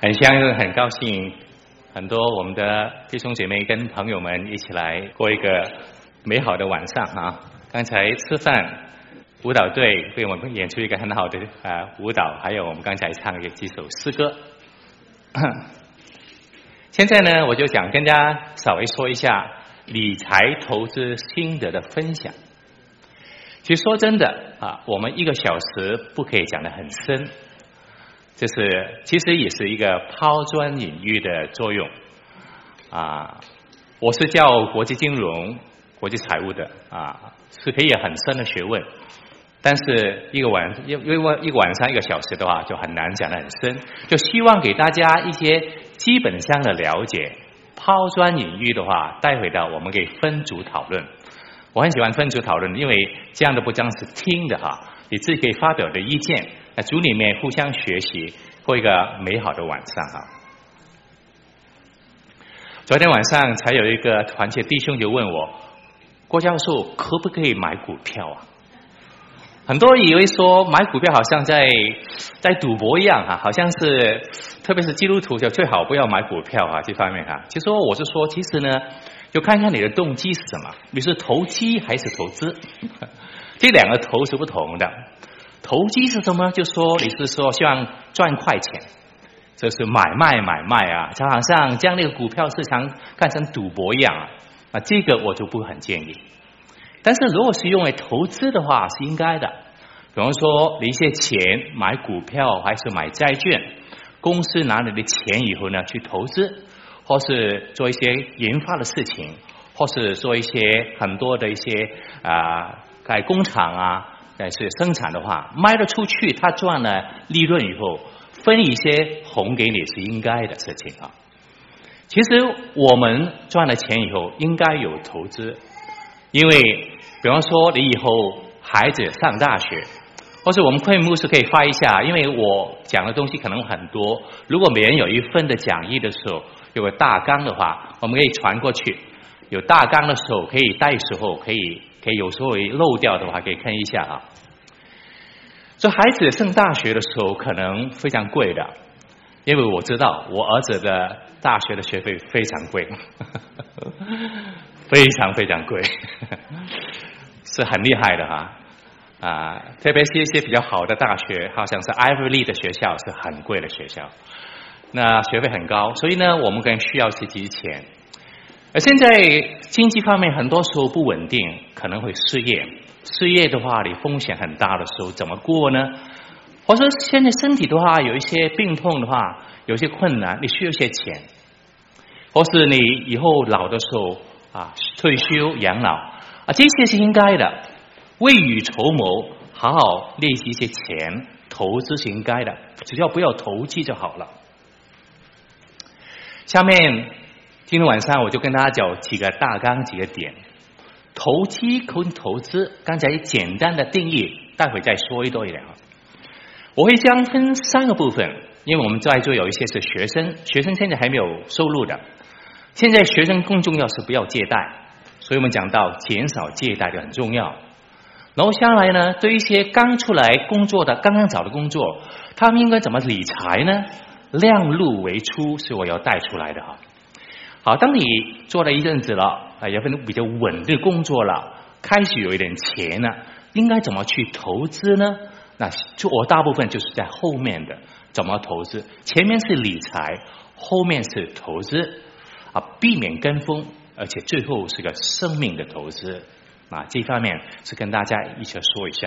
很高兴，很多我们的弟兄姐妹跟朋友们一起来过一个美好的晚上啊！刚才吃饭，舞蹈队为我们演出一个很好的舞蹈，还有我们刚才唱的几首诗歌。现在呢，我就想跟大家稍微说一下理财投资心得的分享。其实说真的啊，我们1个小时不可以讲得很深。其实也是一个抛砖引玉的作用啊！我是教国际金融、国际财务的啊，是可以很深的学问，但是因为一个晚上1个小时的话，就很难讲得很深。就希望给大家一些基本上的了解。抛砖引玉的话，待会的我们可以分组讨论。我很喜欢分组讨论，因为这样的不光是听的哈，你自己可以发表的意见。在组里面互相学习，过一个美好的晚上哈。昨天晚上才有一个团结弟兄就问我，郭教授可不可以买股票啊？很多人以为说买股票好像在赌博一样哈，好像是特别是基督徒就最好不要买股票啊这方面哈。其实我是说，其实呢，就看看你的动机是什么，你是投机还是投资？这2个投是不同的。投机是什么？就说你是说希望赚快钱，这是买卖啊，就好像将那个股票市场看成赌博一样啊，这个我就不很建议。但是如果是用来投资的话，是应该的。比方说你一些钱买股票还是买债券，公司拿你的钱以后呢去投资，或是做一些研发的事情，或是做一些很多的一些盖工厂啊。但是生产的话，卖得出去，他赚了利润以后，分一些红给你是应该的事情啊。其实我们赚了钱以后，应该有投资，因为比方说你以后孩子上大学，或者我们会牧师可以发一下，因为我讲的东西可能很多，如果每人有1份的讲义的时候，有个大纲的话，我们可以传过去。有大纲的时候，可以带时候可以有时候漏掉的话，可以看一下啊。所以孩子上大学的时候可能非常贵的，因为我知道我儿子的大学的学费非常贵，非常非常贵，是很厉害的哈特别是一些比较好的大学，好像是 Ivy League 的学校是很贵的学校，那学费很高，所以呢，我们更需要去积钱。而现在经济方面很多时候不稳定，可能会失业的话，你风险很大的时候怎么过呢？或者现在身体的话有一些病痛的话，有些困难，你需要一些钱，或是你以后老的时候退休养老这些是应该的，未雨绸缪，好好练习一些钱，投资是应该的，只要不要投机就好了。下面今天晚上我就跟大家讲几个大纲几个点。投机跟投资刚才简单的定义，待会再说多一点。我会将分3个部分，因为我们在座有一些是学生现在还没有收入的，现在学生更重要是不要借贷，所以我们讲到减少借贷就很重要。然后下来呢，对一些刚出来工作的刚刚找的工作，他们应该怎么理财呢？量入为出是我要带出来的好，当你做了一阵子了，有份比较稳定工作了，开始有一点钱了，应该怎么去投资呢？那我大部分就是在后面的怎么投资，前面是理财，后面是投资避免跟风，而且最后是个生命的投资这方面是跟大家一起说一下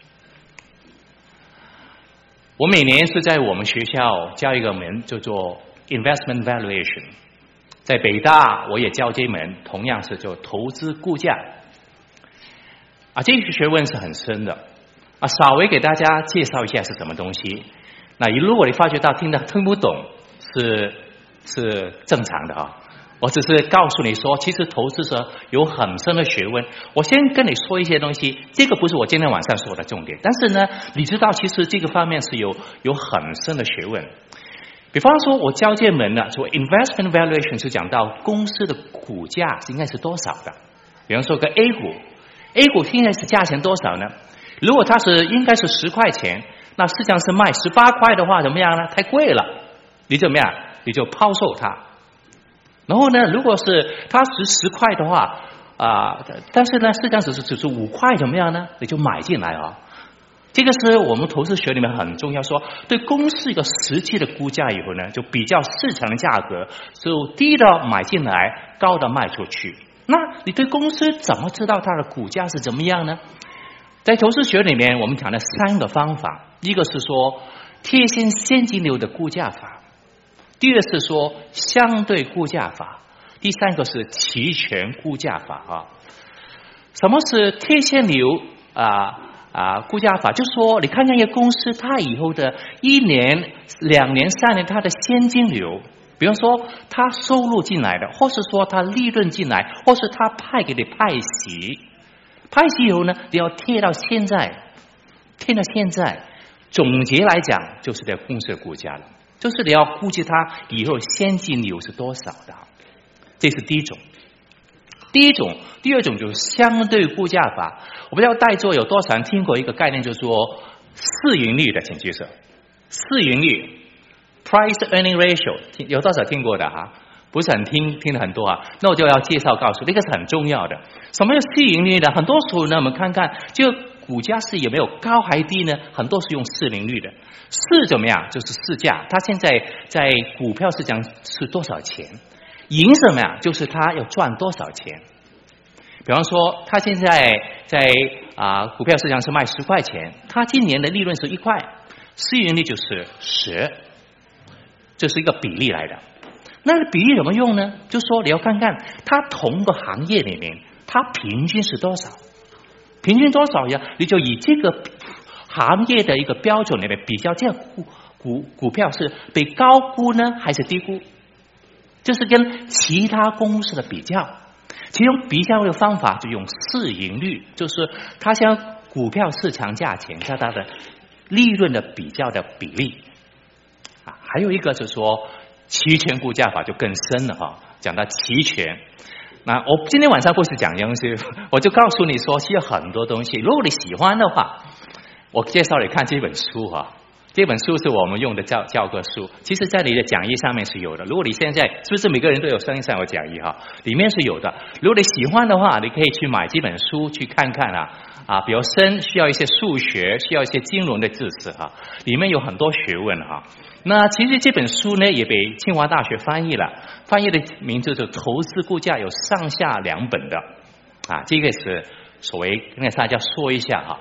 我每年是在我们学校教一个门叫做 investment valuation。在北大我也教这门，同样是做投资估价这个学问是很深的稍微给大家介绍一下是什么东西。那如果你发觉到听不懂是正常的我只是告诉你说，其实投资者有很深的学问。我先跟你说一些东西，这个不是我今天晚上说的重点，但是呢，你知道其实这个方面是有很深的学问。比方说我教这门呢，说 investment valuation 是讲到公司的股价应该是多少的。比方说个 A 股现在是价钱多少呢？如果它是应该是10块钱，那市场是卖18块的话怎么样呢？太贵了。 你怎么样？你就抛售它。然后呢，如果是它值10块的话但是呢，实际上只是5块，怎么样呢？你就买进来啊。这个是我们投资学里面很重要，说对公司一个实际的估价以后呢，就比较市场的价格，就低的买进来，高的卖出去。那你对公司怎么知道它的股价是怎么样呢？在投资学里面，我们讲了3个方法，一个是说贴现现金流的估价法，第二是说相对估价法，第3个是期权估价法什么是贴现流估价法？就是说你看看一个公司它以后的1年、2年、3年它的现金流，比方说它收入进来的，或是说它利润进来，或是它派给你派息以后呢，你要贴到现在，总结来讲就是这公司的股价了，就是你要估计它以后现金流是多少的。这是第一种。第二种就是相对估价法。我不知道在座有多少人听过一个概念，就是说市盈率的，请举手。市盈率 Price Earning Ratio 有多少听过的不是很听的很多那我就要介绍告诉这个是很重要的。什么叫市盈率呢？很多时候呢，我们看看就股价是有没有高还低呢？很多是用市盈率的。市怎么样？就是市价，它现在在股票市场是多少钱？盈什么呀？就是它要赚多少钱。比方说它现在在股票市场是卖10块钱，它今年的利润是1块，市盈率就是10，这是一个比例来的。那个比例怎么用呢？就是说你要看看它同个行业里面它平均是多少，呀？你就以这个行业的一个标准里面比较，这个股票是被高估呢还是低估？就是跟其他公司的比较。其中比较的方法就用市盈率，就是它将股票市场价钱和它的利润的比较的比例还有一个就是说期权估价法就更深了讲到期权。那我今天晚上不是讲东西，我就告诉你说需要很多东西，如果你喜欢的话，我介绍你看这本书这本书是我们用的教科书，其实在你的讲义上面是有的。如果你现在是不是每个人都有身上有讲义里面是有的。如果你喜欢的话，你可以去买这本书去看看比较深，需要一些数学，需要一些金融的知识里面有很多学问那其实这本书呢也被清华大学翻译了，翻译的名字是投资估价，有上下2本的这个是所谓跟大家说一下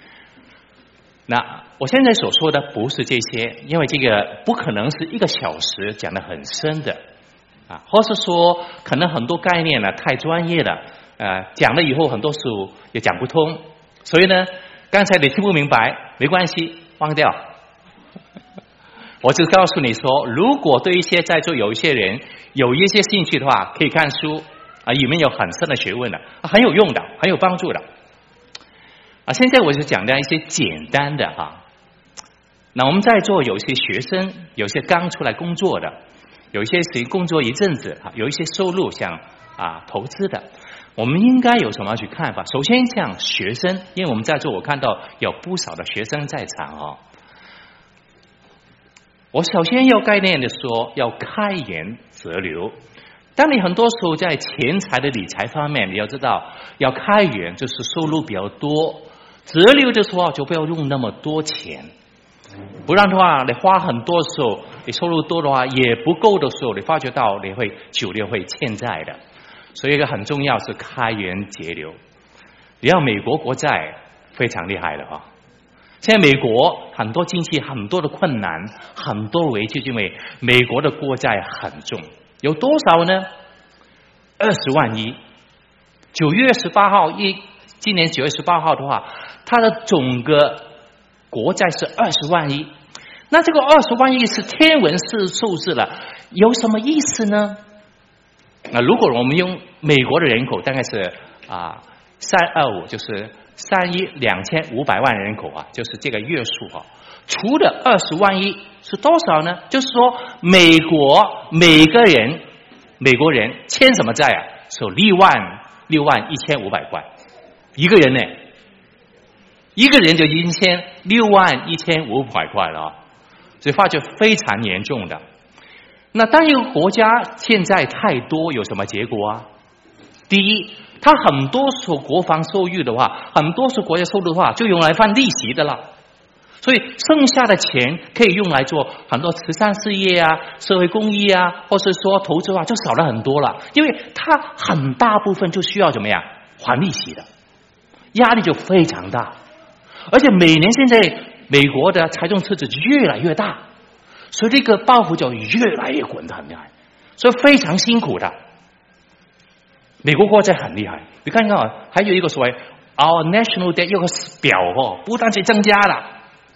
那我现在所说的不是这些，因为这个不可能是1个小时讲得很深的或是说可能很多概念呢太专业了讲了以后很多时候也讲不通，所以呢刚才你听不明白没关系，忘掉。我就告诉你说，如果对一些在座有一些人有一些兴趣的话，可以看书里面有很深的学问的很有用的，很有帮助的现在我就讲到一些简单的那我们在座有一些学生，有些刚出来工作的，有一些是工作一阵子有一些收入想投资的，我们应该有什么去看法？首先像学生，因为我们在座我看到有不少的学生在场我首先要概念的说要开源节流。当你很多时候在钱财的理财方面，你要知道要开源就是收入比较多，节流的时候就不要用那么多钱，不然的话你花很多的时候，你收入多的话也不够的时候，你发觉到你会久了会欠债的。所以一个很重要是开源节流。你要美国国债非常厉害的现在美国很多经济很多的困难，很多危机，因为美国的国债很重，有多少呢？20万亿。9月18号今年9月18号的话，它的总个国债是20万亿。那这个20万亿是天文数字了，有什么意思呢？那如果我们用美国的人口大概是325，就是3亿2500万人口就是这个月数除了20万亿是多少呢？就是说美国人欠什么债是6万1500块，一个人呢，一个人就已经欠6万1500块了所以发觉非常严重的。 那当一个国家欠债太多，有什么结果啊？第一，它很多时候国防收入的话，很多时候国家收入的话，就用来放利息的了。所以剩下的钱可以用来做很多慈善事业啊、社会公益啊，或是说投资啊，就少了很多了。因为它很大部分就需要怎么样还利息的，压力就非常大。而且每年现在美国的财政赤字越来越大，所以这个报复就越来越滚得很厉害，所以非常辛苦的。美国国债很厉害，你看看啊，还有一个所谓 Our National Debt 有个表不但是增加了。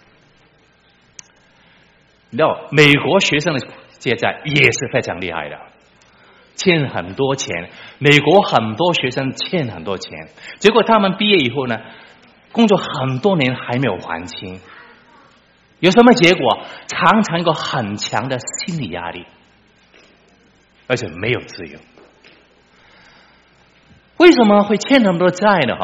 你知道美国学生的借债也是非常厉害的，欠很多钱。美国很多学生欠很多钱，结果他们毕业以后呢，工作很多年还没有还清，有什么结果？常常有个很强的心理压力，而且没有自由。为什么会欠那么多债呢？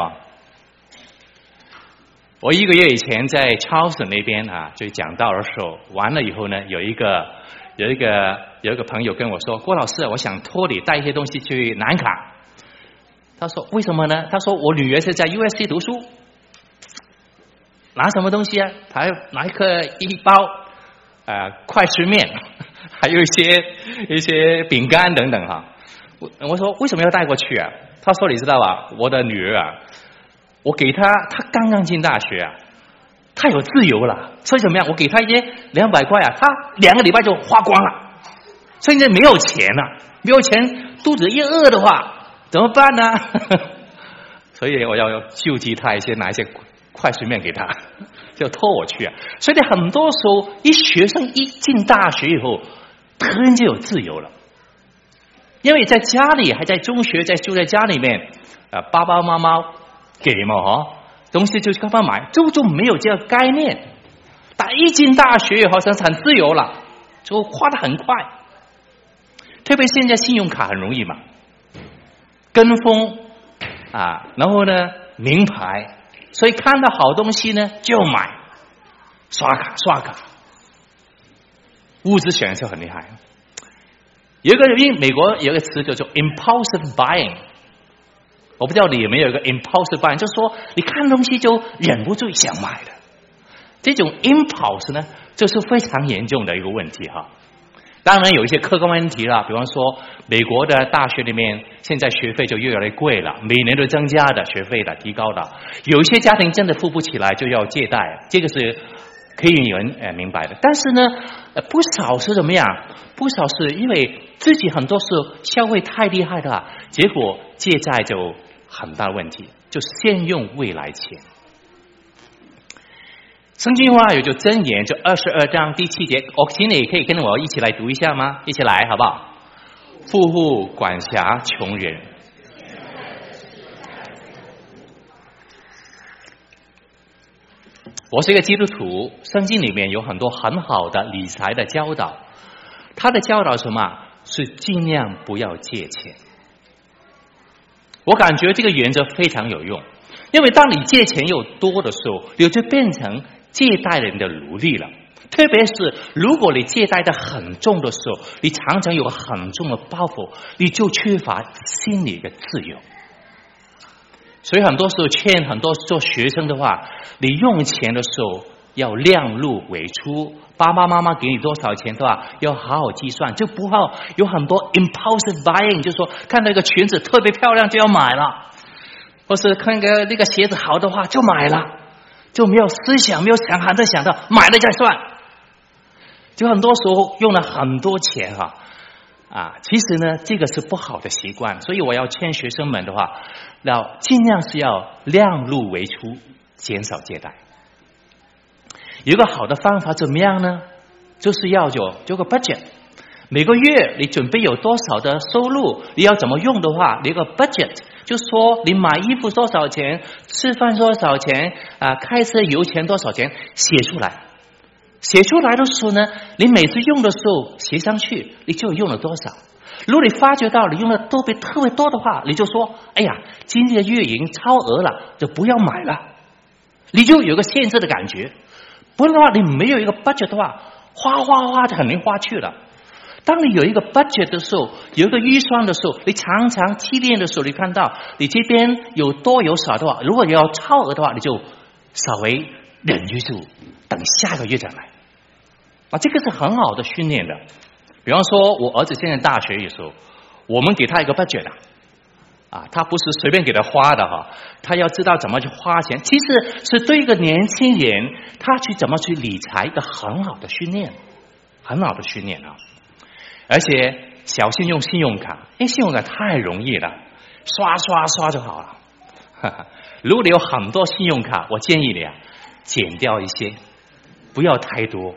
我1个月以前在 Charleston 那边就讲道的时候，完了以后呢，有一个朋友跟我说，郭老师，我想托你带一些东西去南卡。他说为什么呢？他说我女儿是在 USC 读书，拿什么东西啊？他拿一包快吃面，还有一些饼干等等我说为什么要带过去啊？他说你知道吧，我的女儿我给她刚刚进大学她有自由了，所以怎么样？我给她一些200块她2个礼拜就花光了，所以现在没有钱了，没有钱，肚子一饿的话怎么办呢？所以我要救济她拿一些快食面给她，就托我去所以很多时候，学生一进大学以后，突然就有自由了，因为在家里还在中学，就在家里面爸爸妈妈给嘛东西就干嘛买，就没有这个概念。但一进大学以后，很自由了，就花得很快。特别现在信用卡很容易嘛，跟风然后呢名牌，所以看到好东西呢就买，刷卡，物质选择很厉害。美国有一个词叫做 impulsive buying。我不知道你有没有一个 impulsive buying， 就是说你看东西就忍不住想买的。这种 impulse 呢，就是非常严重的一个问题当然有一些客观问题了，比方说美国的大学里面现在学费就越来越贵了，每年都增加的学费的提高的，有一些家庭真的付不起来就要借贷，这个是可以有人明白的。但是呢不少是怎么样？不少是因为自己很多时候消费太厉害的结果借债就很大问题，就先用未来钱。圣经话有就箴言，就22章第7节，请你可以跟我一起来读一下吗？一起来好不好？富户管辖穷人。我是一个基督徒，圣经里面有很多很好的理财的教导，他的教导什么？是尽量不要借钱。我感觉这个原则非常有用，因为当你借钱又多的时候，你就变成借贷人的奴隶了。特别是如果你借贷的很重的时候，你常常有很重的包袱，你就缺乏心理的自由。所以很多时候很多做学生的话，你用钱的时候要量入为出，爸爸妈妈给你多少钱的话要好好计算，就不要有很多 impulsive buying， 就是说看到一个裙子特别漂亮就要买了，或是看个那个鞋子好的话就买了，就没有思想，没有还在想到买了再算，就很多时候用了很多钱其实呢这个是不好的习惯。所以我要劝学生们的话，要尽量是要量入为出，减少借贷。有一个好的方法怎么样呢？就是要有个 budget， 每个月你准备有多少的收入，你要怎么用的话，你有个 budget， 就说你买衣服多少钱，吃饭多少钱开车油钱多少钱，写出来。写出来的时候呢，你每次用的时候写上去，你就用了多少。如果你发觉到你用的特别多的话，你就说哎呀，今天的月营超额了，就不要买了，你就有个限制的感觉。不然的话，你没有一个 budget 的话，花就很容易花去了。 当你有一个 budget 的时候，有一个预算的时候，你常常提炼的时候，你看到你这边有多有少的话，如果你要超额的话，你就稍微忍住，等下个月再来。这个是很好的训练的。比方说我儿子现在大学的时候，我们给他一个 budget 他不是随便给他花的他要知道怎么去花钱，其实是对一个年轻人他去怎么去理财一个很好的训练，很好的训练而且小心用信用卡，因为信用卡太容易了，刷刷刷就好了。如果你有很多信用卡，我建议你减掉一些，不要太多。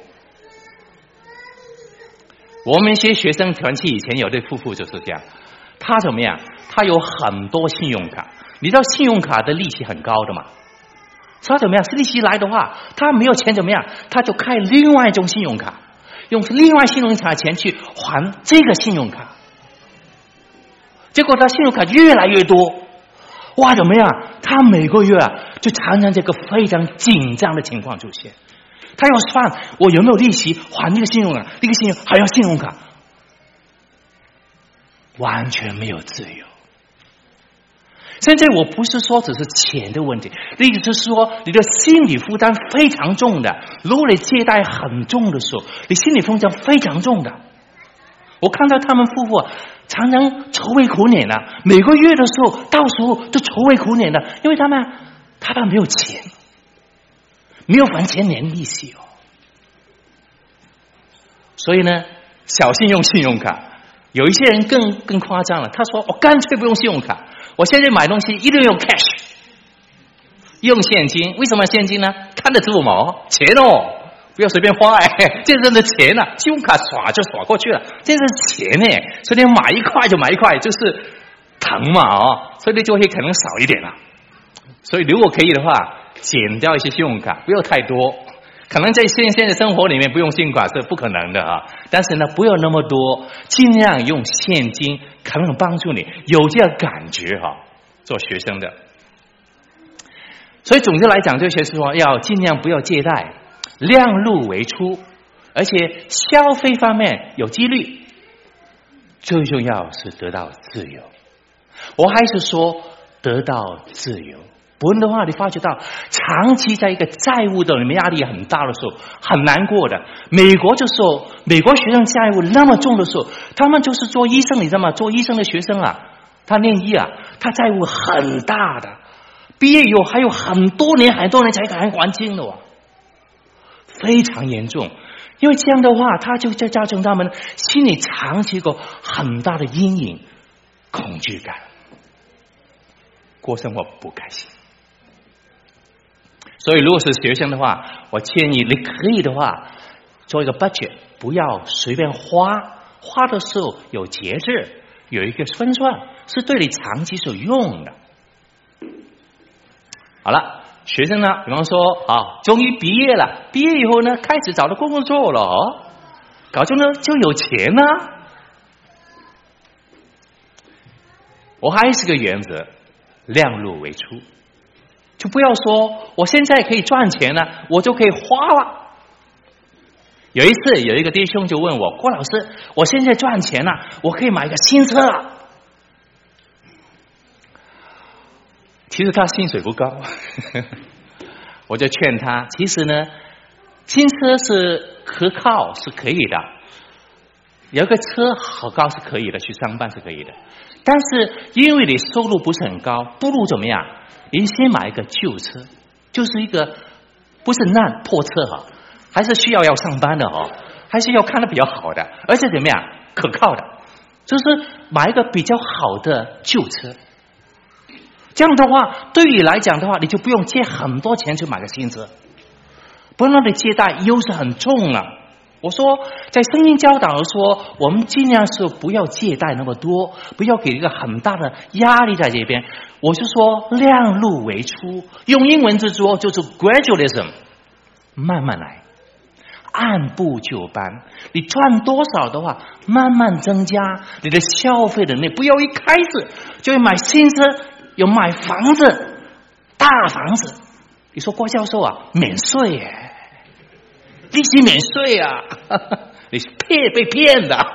我们一些学生团契以前有对夫妇就是这样，他怎么样？他有很多信用卡，你知道信用卡的利息很高的嘛？他怎么样？利息来的话，他没有钱怎么样？他就开另外一种信用卡，用另外信用卡的钱去还这个信用卡，结果他信用卡越来越多，怎么样？他每个月就常常这个非常紧张的情况出现。他要算我有没有利息还那个信用卡，那个信用还要信用卡，完全没有自由。现在我不是说只是钱的问题，意思是说你的心理负担非常重的。如果你借贷很重的时候，你心理负担非常重的。我看到他们夫妇常常愁眉苦脸每个月的时候到时候就愁眉苦脸的，因为他们没有钱，没有还钱连利息所以呢，小心用信用卡。有一些人更夸张了，他说我干脆不用信用卡，我现在买东西一定用 cash， 用现金。为什么现金呢？看得出钱不要随便花这是真的钱信用卡耍就耍过去了，这是钱所以你买一块就买一块，就是疼嘛所以你就会可能少一点了。所以如果可以的话，减掉一些信用卡，不要太多。可能在现在的生活里面不用信用卡是不可能的但是呢，不要那么多，尽量用现金，可能帮助你有这个感觉做学生的。所以总之来讲，对学生说要尽量不要借贷，量入为出，而且消费方面有纪律，最重要是得到自由。我还是说得到自由，不然的话你发觉到长期在一个债务的里面压力很大的时候很难过的。美国就说美国学生债务那么重的时候，他们就是做医生，你知道吗？做医生的学生他念医他债务很大的，毕业以后还有很多年才敢还清的非常严重。因为这样的话他就造成他们心里长期一个很大的阴影，恐惧感，过生活不开心。所以如果是学生的话，我建议你可以的话做一个 budget， 不要随便花的时候有节制，有一个分算，是对你长期是有用的。好了，学生呢，比方说终于毕业了，毕业以后呢开始找到工作了搞就呢就有钱我还是个原则，量入为出，就不要说我现在可以赚钱了，我就可以花了。有一次有一个弟兄就问我，郭老师，我现在赚钱了，我可以买个新车了。其实他薪水不高我就劝他，其实呢新车是可靠是可以的，有个车好高是可以的，去上班是可以的，但是因为你收入不是很高，不如怎么样，你先买一个旧车，就是一个不是烂破车还是需要上班的还是要看得比较好的，而且怎么样可靠的，就是买一个比较好的旧车。这样的话对你来讲的话，你就不用借很多钱去买个新车，不然你借贷又是很重了。我说在圣经教导说，我们尽量是不要借贷那么多，不要给一个很大的压力在这边。我是说量入为出，用英文之说就是 gradualism， 慢慢来，按部就班。你赚多少的话慢慢增加你的消费能力，不要一开始就要买新车，有买房子，大房子。你说郭教授免税利息免税啊，你是被骗的。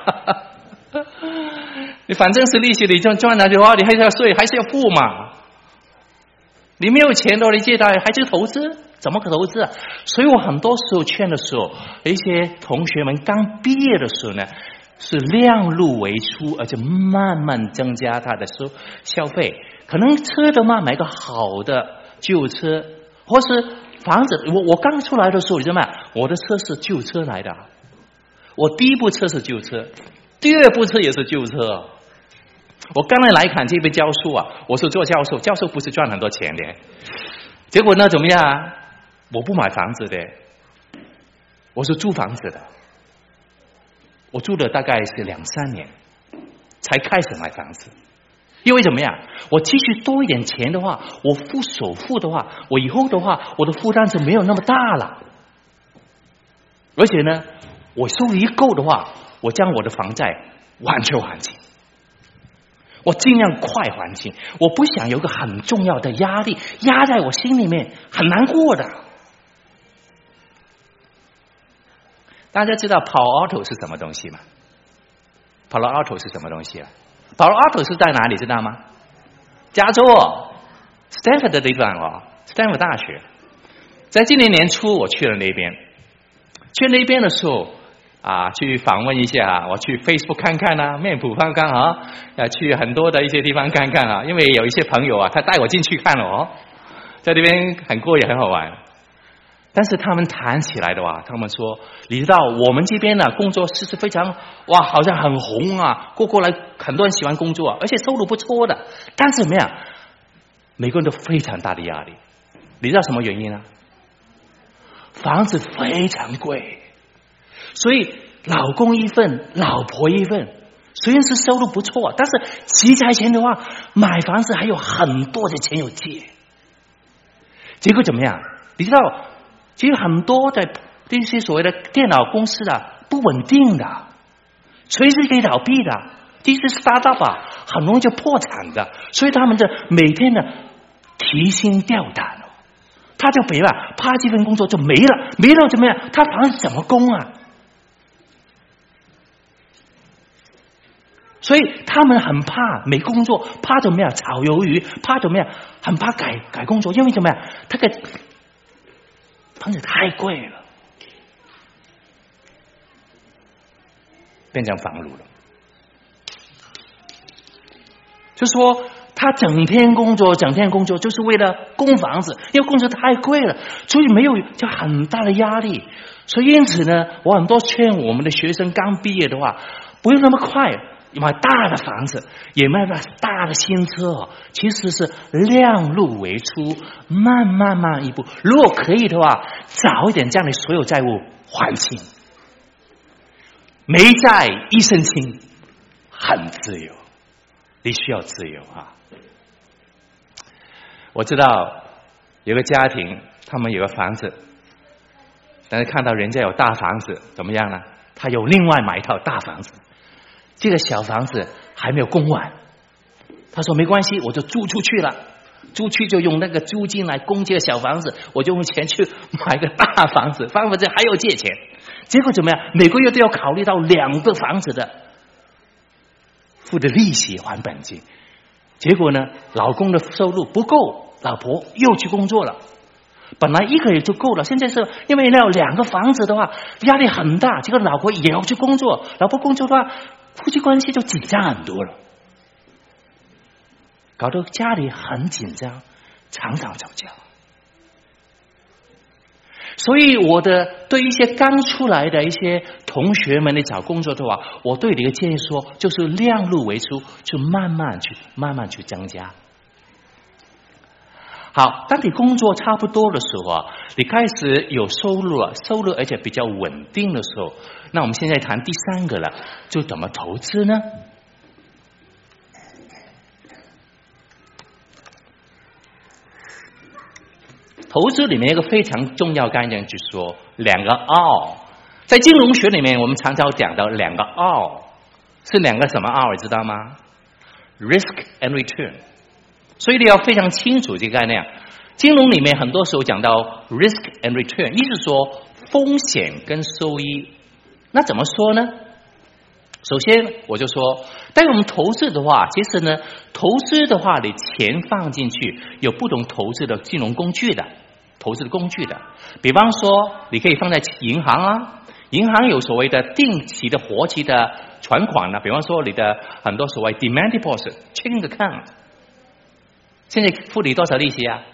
你反正是利息，你赚了的话，你还是要税，还是要付嘛。你没有钱的话，你借贷还是投资，怎么个投资啊？所以我很多时候劝的时候，一些同学们刚毕业的时候呢，是量入为出，而且慢慢增加他的消费。可能车的话，买个好的旧车，或是房子。我刚出来的时候，你知道吗？我的车是旧车来的，我第一部车是旧车，第二部车也是旧车。我刚来看这边教书啊，我是做教授，教授不是赚很多钱的。结果呢，怎么样？我不买房子的，我是租房子的。我住了大概是2-3年，才开始买房子。因为怎么样？我继续多一点钱的话，我付首付的话，我以后的话，我的负担就没有那么大了。而且呢，我收入一够的话，我将我的房贷完全还清。我尽量快还清，我不想有个很重要的压力压在我心里面，很难过的。大家知道 Palo Alto 是什么东西吗？ Palo Alto 是什么东西啊？ Palo Alto 是在哪里知道吗？加州Stanford 的地方Stanford 大学。在今年年初我去了那边，去那边的时候去访问一下我去 Facebook 看看面谱看看去很多的一些地方看看因为有一些朋友他带我进去看了在那边很过瘾很好玩。但是他们谈起来的话，他们说你知道我们这边的工作是非常好像很红过来很多人喜欢工作而且收入不错的，但是怎么样，每个人都非常大的压力。你知道什么原因呢？房子非常贵，所以老公一份老婆一份，虽然是收入不错，但是急财钱的话，买房子还有很多的钱有借。结果怎么样？你知道其实很多的这些所谓的电脑公司不稳定的，随时可以倒闭的，这些 startup 很容易就破产的，所以他们每天提心吊胆他就别了，怕这份工作就没了，没了怎么样？他房子怎么供啊？所以他们很怕没工作，怕怎么样炒鱿鱼，怕怎么样，很怕改工作，因为怎么样，他的房子太贵了，变成房奴了。就说他整天工作就是为了供房子，因为供子太贵了，所以没有就很大的压力。所以因此呢，我很多劝我们的学生刚毕业的话，不用那么快买大的房子，也买大的新车其实是量入为出，慢一步。如果可以的话，早一点将你所有债务还清，没债一身轻，很自由。你需要自由我知道有个家庭，他们有个房子，但是看到人家有大房子，怎么样呢？他有另外买一套大房子，这个小房子还没有供完，他说没关系，我就租出去了，租去就用那个租金来供这个小房子，我就用钱去买个大房子，房子还要借钱。结果怎么样？每个月都要考虑到2个房子的付的利息还本金。结果呢，老公的收入不够，老婆又去工作了，本来1个月就够了，现在是因为要2个房子的话压力很大，结果老婆也要去工作，老婆工作的话夫妻关系就紧张很多了，搞得家里很紧张，常常吵架。所以我对一些刚出来的一些同学们你找工作的话，我对你的建议说，就是量入为出，就慢慢去增加。好，当你工作差不多的时候你开始有收入了，而且比较稳定的时候，那我们现在谈第3个了，就怎么投资呢？投资里面一个非常重要概念就是说2个 R， 在金融学里面我们常常讲到2个 R， 是2个什么 R 知道吗？ Risk and Return。 所以你要非常清楚这个概念。金融里面很多时候讲到 Risk and Return， 意思说风险跟收益。那怎么说呢？首先我就说，当我们投资的话，其实呢，投资的话，你钱放进去有不同投资的金融工具的，投资的工具的。比方说，你可以放在银行啊，银行有所谓的定期的活期的存款呢，比方说你的很多所谓 demand deposit checking account， 现在付你多少利息啊？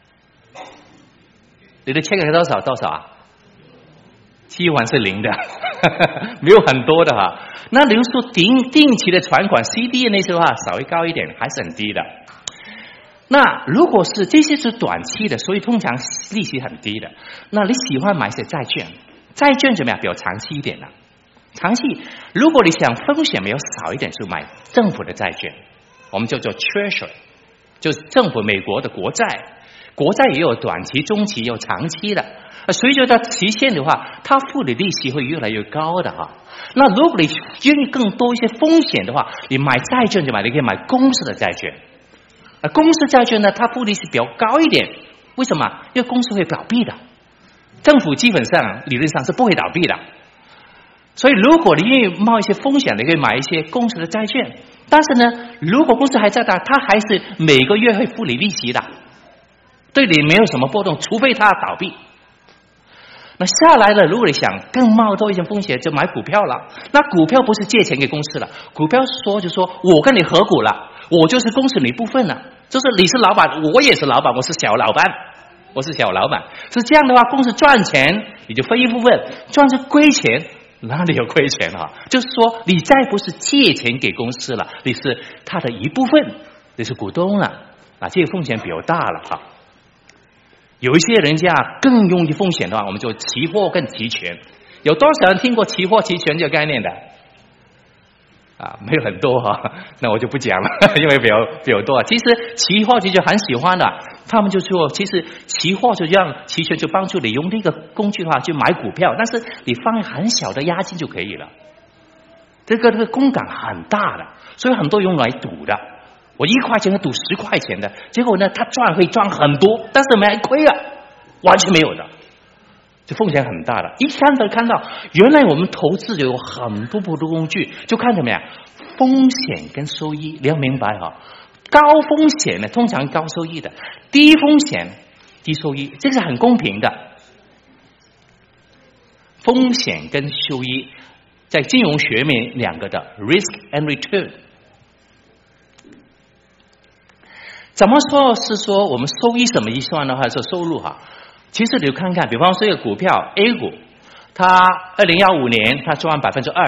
你的 check 是多少啊？几乎是零的，没有很多的哈。那比如说定期的存款 CD 那些的话稍微高一点，还是很低的。那如果是这些是短期的，所以通常利息很低的。那你喜欢买些债券，债券怎么样？比较长期一点的。长期，如果你想风险比较少一点，就买政府的债券，我们叫做 Treasury， 就是政府美国的国债。国债也有短期、中期，也有长期的。随着它期限的话，它付的利息会越来越高的哈。那如果你愿意更多一些风险的话，你买债券就买，你可以买公司的债券。公司债券呢，它付利息比较高一点，为什么？因为公司会倒闭的，政府基本上理论上是不会倒闭的。所以如果你愿意冒一些风险，你可以买一些公司的债券。但是呢，如果公司还在的，它还是每个月会付你利息的，对你没有什么波动，除非它倒闭。那下来了，如果你想更冒多一些风险，就买股票了。那股票不是借钱给公司了，股票就说我跟你合股了，我就是公司的一部分了，就是你是老板，我也是老板，我是小老板，是这样的话，公司赚钱你就分一部分，赚是亏钱哪里有亏钱啊？就是说你再不是借钱给公司了，你是他的一部分，你是股东了啊，这个风险比较大了哈。有一些人家更用于风险的话，我们就期货跟期权。有多少人听过期货期权这个概念的？没有很多哈，那我就不讲了，因为比较多。其实期货期权很喜欢的，他们就说，其实期货就让期权就帮助你用这个工具的话去买股票，但是你放很小的押金就可以了。这个杠杆很大的，所以很多用来赌的。我1块钱赌10块钱的，结果呢，他会赚很多，但是没亏了，完全没有的，这风险很大的。一看到，原来我们投资有很多不同工具，就看怎么样，风险跟收益，你要明白哈。高风险呢，通常高收益的；低风险低收益，这是很公平的。风险跟收益在金融学里面两个的 risk and return。怎么说是说我们收益怎么一算呢？还是收入哈？其实你就看看，比方说一个股票 A 股，它2015年它赚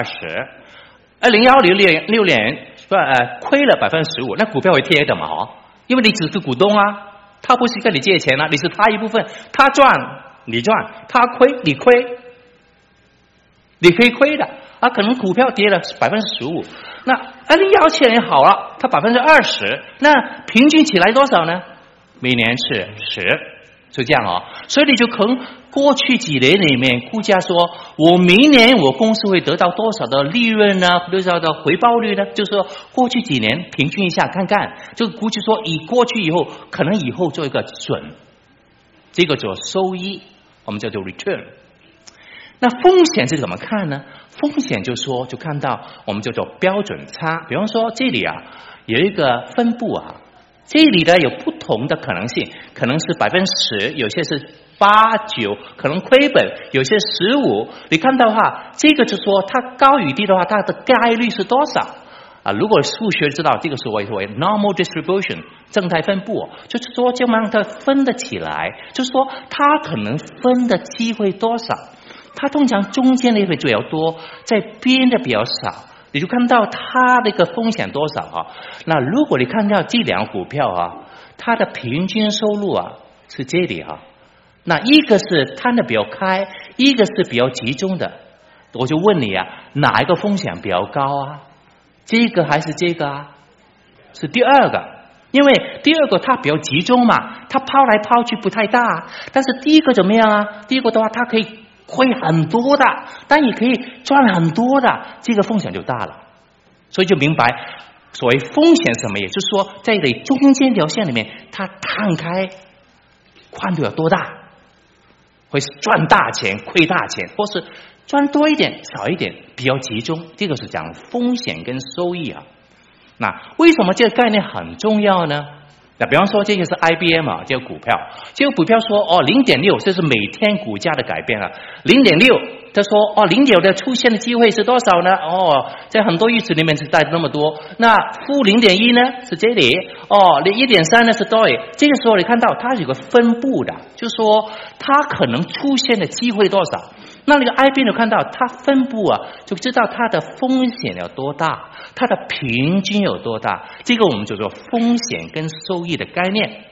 20%，2016年亏了15%，那股票会跌的嘛？因为你只是股东啊，他不是跟你借钱啊，你是他一部分，他赚你赚，他亏你亏，你可以亏的啊，可能股票跌了15%，那2017年好了，它20%，那平均起来多少呢？每年是10，就这样所以你就可能过去几年里面估价说，我明年我公司会得到多少的利润呢？多少的回报率呢？就是说过去几年平均一下看看，就估计说以过去以后，可能以后做一个准，这个叫收益，我们叫做 return。那风险是怎么看呢？风险就看到我们叫做标准差。比方说这里有一个分布这里的有不同的可能性，可能是10%，有些是8、9，可能亏本，有些15。你看到这个就说它高与低的话，它的概率是多少如果数学知道这个所谓 normal distribution 正态分布，就是说就让它分得起来，就是说它可能分的机会多少。它通常中间的会比较多，在边的比较少，你就看到它的一个风险多少那如果你看到这两个股票它的平均收入是这里那一个是摊的比较开，一个是比较集中的，我就问你哪一个风险比较高这个还是这个是第二个，因为第二个它比较集中嘛，它抛来抛去不太大，但是第一个怎么样第一个的话，它可以亏很多的，但也可以赚很多的，这个风险就大了。所以就明白所谓风险什么，也就是说在你中间条线里面，它摊开宽度有多大， 会赚大钱、亏大钱，或是赚多一点、少一点，比较集中。这个是讲风险跟收益啊。那为什么这个概念很重要呢？那比方说这个是 IBM 啊，这个股票，这个股票说0.6，这是每天股价的改变啊。0.6，他说0.6的出现的机会是多少呢？在很多预测里面是带那么多。那负0.1呢是这里1.3呢是多少？这个时候你看到它有个分布的，就是说它可能出现的机会多少。那个 IBM 看到它分布啊，就知道它的风险有多大，它的平均有多大。这个我们叫做风险跟收益的概念。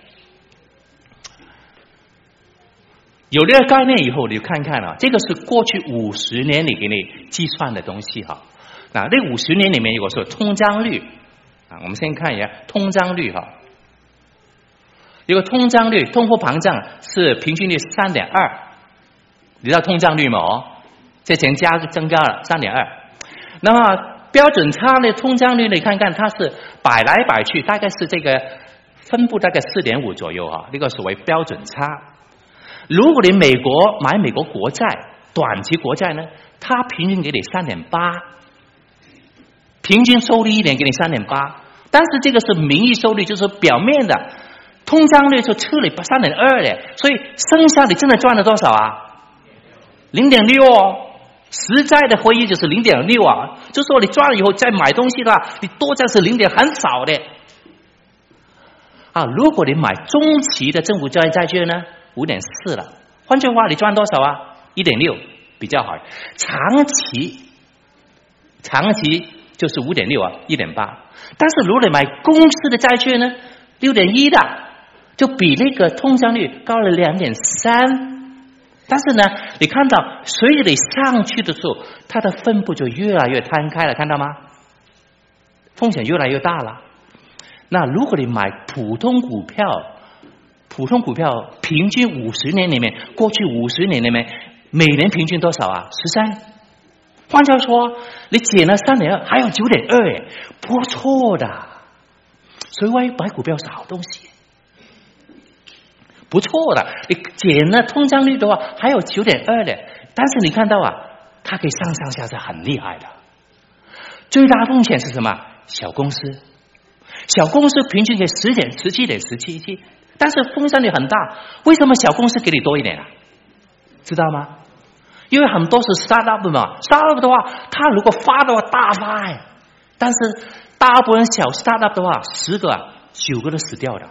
有这个概念以后，你就看看啊，这个是过去50年里给你计算的东西哈。那这50年里面有个说通胀率啊，我们先看一下通胀率哈。有个通胀率，通货膨胀是平均率3.2。你知道通胀率吗？这前增加了3.2。那么标准差的通胀率，你看看它是摆来摆去，大概是这个分布大概4.5左右啊，这个所谓标准差。如果你美国买美国国债，短期国债呢，它平均给你3.8，平均收益1年给你3.8，但是这个是名义收益，就是表面的通胀率就吃了3.2的，所以剩下你真的赚了多少啊？0.6哦，实在的回忆就是0.6啊，就是说你赚了以后再买东西的话，你多加是很少的啊。如果你买中期的政府债券呢，5.4了，换句话你赚多少啊？1.6比较好。长期就是5.6啊，1.8。但是如果你买公司的债券呢，6.1的，就比那个通胀率高了2.3。但是呢，你看到随着你上去的时候，它的分布就越来越摊开了，看到吗？风险越来越大了。那如果你买普通股票平均50年里面，过去50年里面，每年平均多少啊？13。换句话说，你减了3.2，还有9.2，不错的。所以买股票是好东西。不错的，你减了通胀率的话，还有9.2的，但是你看到啊，它可以上下是很厉害的。最大风险是什么？小公司平均给17.17，但是风险率很大。为什么小公司给你多一点啊？知道吗？因为很多是 startup 嘛 ，startup 的话，它如果发的话大发哎，但是大部分小 startup 的话，10个9个都死掉的。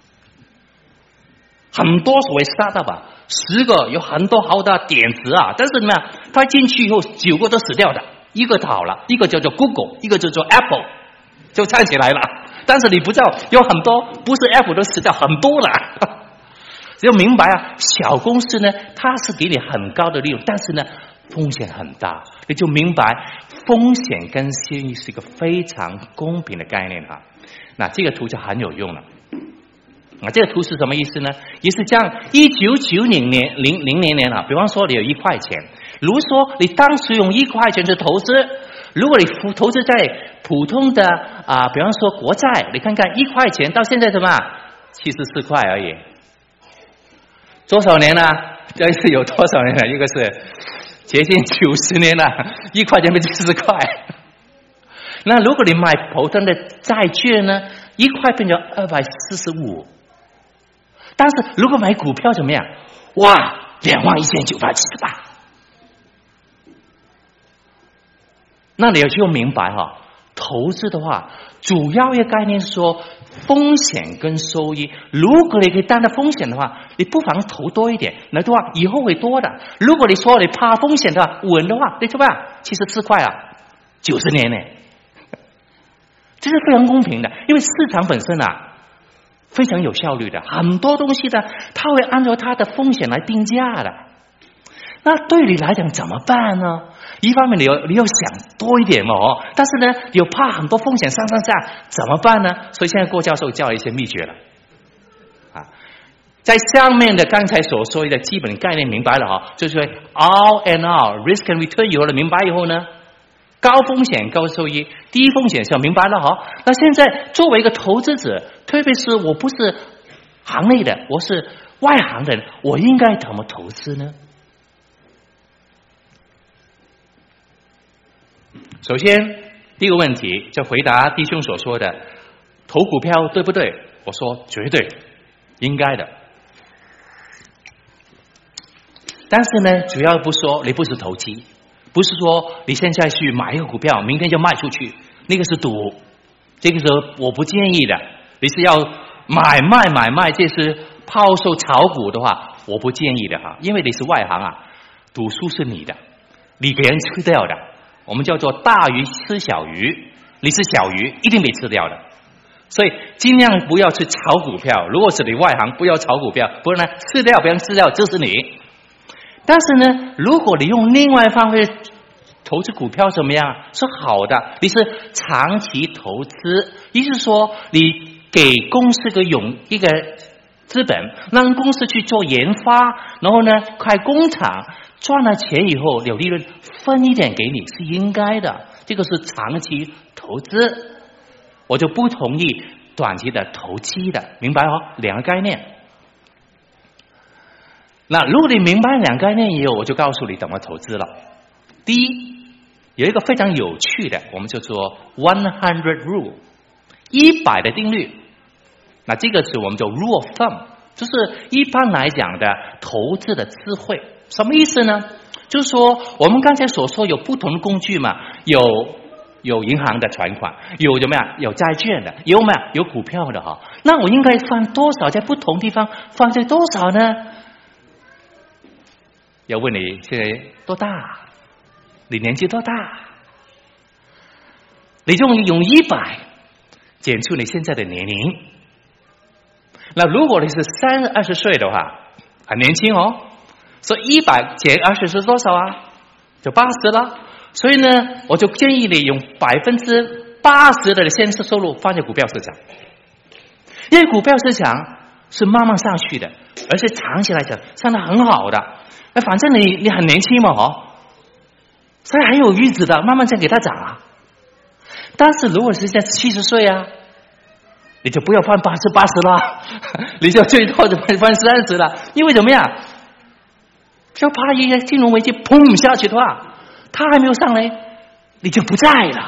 很多所谓 startup 啊，10个有很多好的点子啊，但是怎么样？他进去以后9个都死掉的，一个好了，一个叫做 Google， 一个叫做 Apple， 就站起来了。但是你不知道，有很多不是 Apple 都死掉很多了。要明白啊，小公司呢，它是给你很高的利润，但是呢，风险很大。你就明白，风险跟收益是一个非常公平的概念哈。那这个图就很有用了。这个图是什么意思呢？也是这样，1990年00年啊，比方说你有1块钱，如果说你当时用1块钱去投资，如果你投资在普通的比方说国债，你看看1块钱到现在什么74块而已，多少年了？这是有多少年了？一个是接近90年了，1块钱变70块。那如果你买普通的债券呢，1块变成245。但是如果买股票怎么样？哇，21,978。那你要去明白哈，投资的话，主要一个概念是说风险跟收益。如果你可以担着风险的话，你不妨投多一点，那的话以后会多的。如果你说你怕风险的话，稳的话，你怎么样？74块啊，90年呢，这是非常公平的，因为市场本身非常有效率的，很多东西呢，它会按照它的风险来定价的。那对你来讲怎么办呢？一方面你要想多一点但是呢，又怕很多风险上下，怎么办呢？所以现在郭教授教了一些秘诀了在上面的刚才所说的基本概念明白了就是 all and all risk and return 以后明白以后呢，高风险高收益，低风险是明白了那现在作为一个投资者，特别是我不是行内的，我是外行人，我应该怎么投资呢？ 首先，第一个问题就回答弟兄所说的，投股票对不对？我说绝对应该的。但是呢，主要不说你不是投机，不是说你现在去买一个股票，明天就卖出去，那个是赌，这个是我不建议的。你是要买卖，这是抛售炒股的话，我不建议的哈，因为你是外行啊，赌输是你的，你给人吃掉的。我们叫做大鱼吃小鱼，你是小鱼，一定被吃掉的。所以尽量不要去炒股票，如果是你外行，不要炒股票，不然呢吃掉别人吃掉就是你。但是呢，如果你用另外一方面投资股票怎么样？是好的，你是长期投资，意思是说你给公司一个资本，让公司去做研发，然后呢开工厂，赚了钱以后有利润分一点给你是应该的，这个是长期投资。我就不同意短期的投机的，明白哦？两个概念。那如果你明白两个概念以后，我就告诉你怎么投资了。第一，有一个非常有趣的，我们叫做 100 rule， 100的定律。那这个是我们叫 rule of thumb， 就是一般来讲的投资的智慧。什么意思呢？就是说我们刚才所说有不同的工具嘛，有银行的存款，有怎么样？有债券的，有没有？有股票的哈。那我应该放多少在不同地方？放在多少呢？要问你现在多大？你年纪多大？你就用100减出你现在的年龄。那如果你是20岁的话，很年轻哦，所以100减20是多少啊？就80了。所以呢，我就建议你用80%的现实收入放在股票市场，因为股票市场是慢慢上去的，而且长期来讲上得很好的。反正你很年轻嘛，所以很有日子的，慢慢再给它涨啊。但是如果是在70岁啊，你就不要放80了，你就最多就放30了，因为怎么样？就怕一个金融危机砰下去的话，它还没有上来，你就不在了，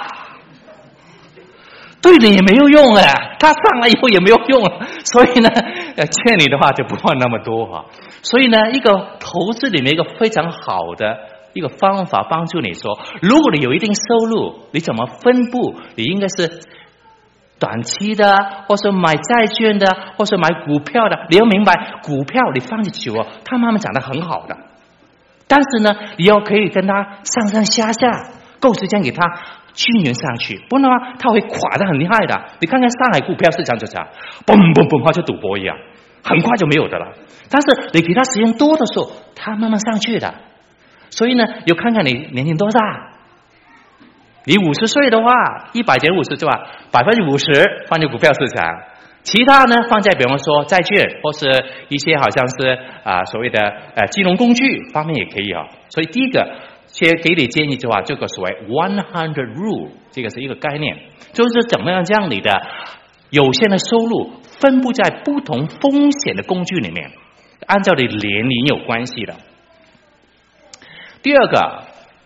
对你也没有用啊，它上来以后也没有用了。所以呢，劝你的话就不放那么多哈。所以呢，一个投资里面一个非常好的一个方法，帮助你说，如果你有一定收入，你怎么分布？你应该是短期的，或是买债券的，或是买股票的。你要明白，股票你放进去哦，它慢慢涨得很好的。但是呢，你要可以跟它上上下下，够时间给它均匀上去，不然的话它会垮得很厉害的。你看看上海股票市场就这样，嘣嘣嘣，好像赌博一样，很快就没有的了。但是你给它时间多的时候，它慢慢上去的。所以呢，要看看你年龄多大。你50岁的话，100减50是吧？50%放在股票市场，其他呢放在比方说债券或是一些好像是所谓的金融工具方面也可以啊。所以第一个先给你建议的话，这个所谓100 rule， 这个是一个概念，就是怎么样将你的有限的收入分布在不同风险的工具里面，按照你年龄有关系的。第二个，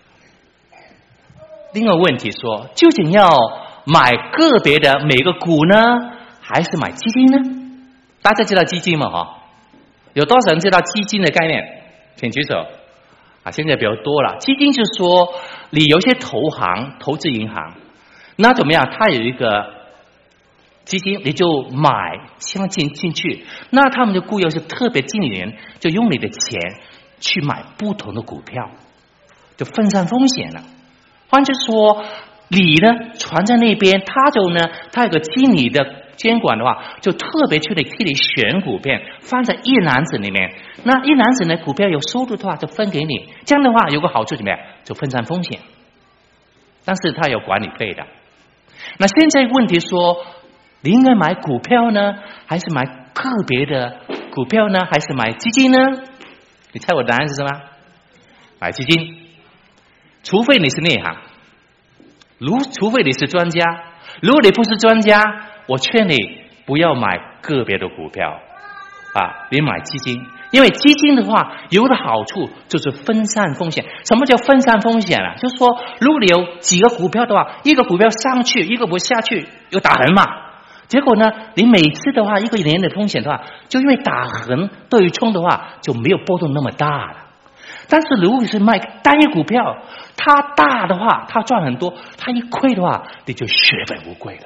另外问题说，究竟要买个别的每个股呢，还是买基金呢？大家知道基金吗？有多少人知道基金的概念？请举手。现在比较多了。基金就是说，你有一些投资银行，那怎么样？它有一个基金，你就买相进去，那他们就雇佣是特别经理人，就用你的钱去买不同的股票，就分散风险了。换句说，你呢传在那边，他有个经理的监管的话，就特别去替你选股票，放在一篮子里面。那一篮子呢，股票有收入的话就分给你，这样的话有个好处怎么样？就分散风险，但是它有管理费的。那现在问题说，你应该买股票呢，还是买个别的股票呢，还是买基金呢？你猜我答案是什么？买基金。除非你是内行，除非你是专家。如果你不是专家，我劝你不要买个别的股票你买基金， 因为基金的话，有的好处就是分散风险。什么叫分散风险啊？就是说，如果你有几个股票的话，一个股票上去，一个股票下去，有打横嘛。结果呢，你每次的话，一个年的风险的话，就因为打横对冲的话，就没有波动那么大了。但是如果是卖单一股票，它大的话，它赚很多；它一亏的话，你就血本无归了。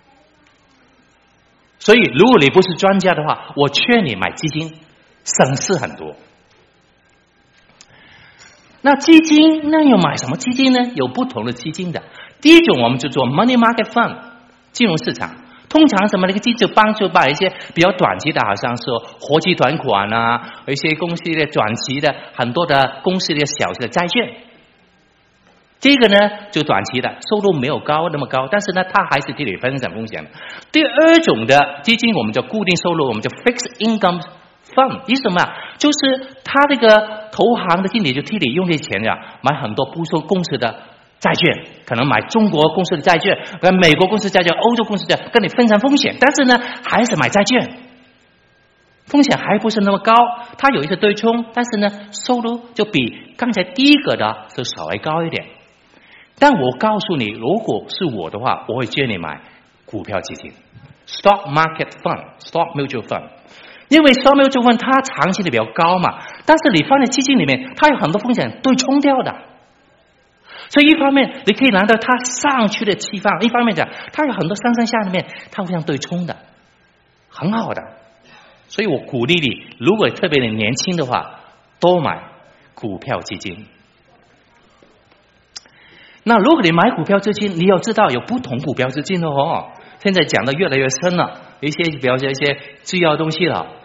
所以，如果你不是专家的话，我劝你买基金。省事很多。那基金那又买什么基金呢？有不同的基金的。第一种我们就做 money market fund， 金融市场。通常什么那个基金就帮助把一些比较短期的，好像说活期短款啊，有一些公司的短期的，很多的公司的小的债券。这个呢就短期的，收入没有那么高，但是呢它还是替你分散风险。第二种的基金我们叫固定收入，我们叫 fixed income fund， 意思什么啊？就是他这个投行的经理就替你用这些钱呀，买很多不说公司的债券，可能买中国公司的债券，跟美国公司债券、欧洲公司债券，跟你分散风险。但是呢，还是买债券，风险还不是那么高。它有一些对冲，但是呢，收入就比刚才第一个的是稍微高一点。但我告诉你，如果是我的话，我会建议你买股票基金 ，stock market fund、stock mutual fund。因为stock mutual fund它长期的比较高嘛，但是你放在基金里面，它有很多风险对冲掉的。所以一方面你可以拿到它上去的期放，一方面讲它有很多上下面，它互相对冲的，很好的。所以我鼓励你，如果特别的年轻的话，多买股票基金。那如果你买股票基金，你要知道有不同股票基金的哦。现在讲的越来越深了，一些比较一些重要的东西了。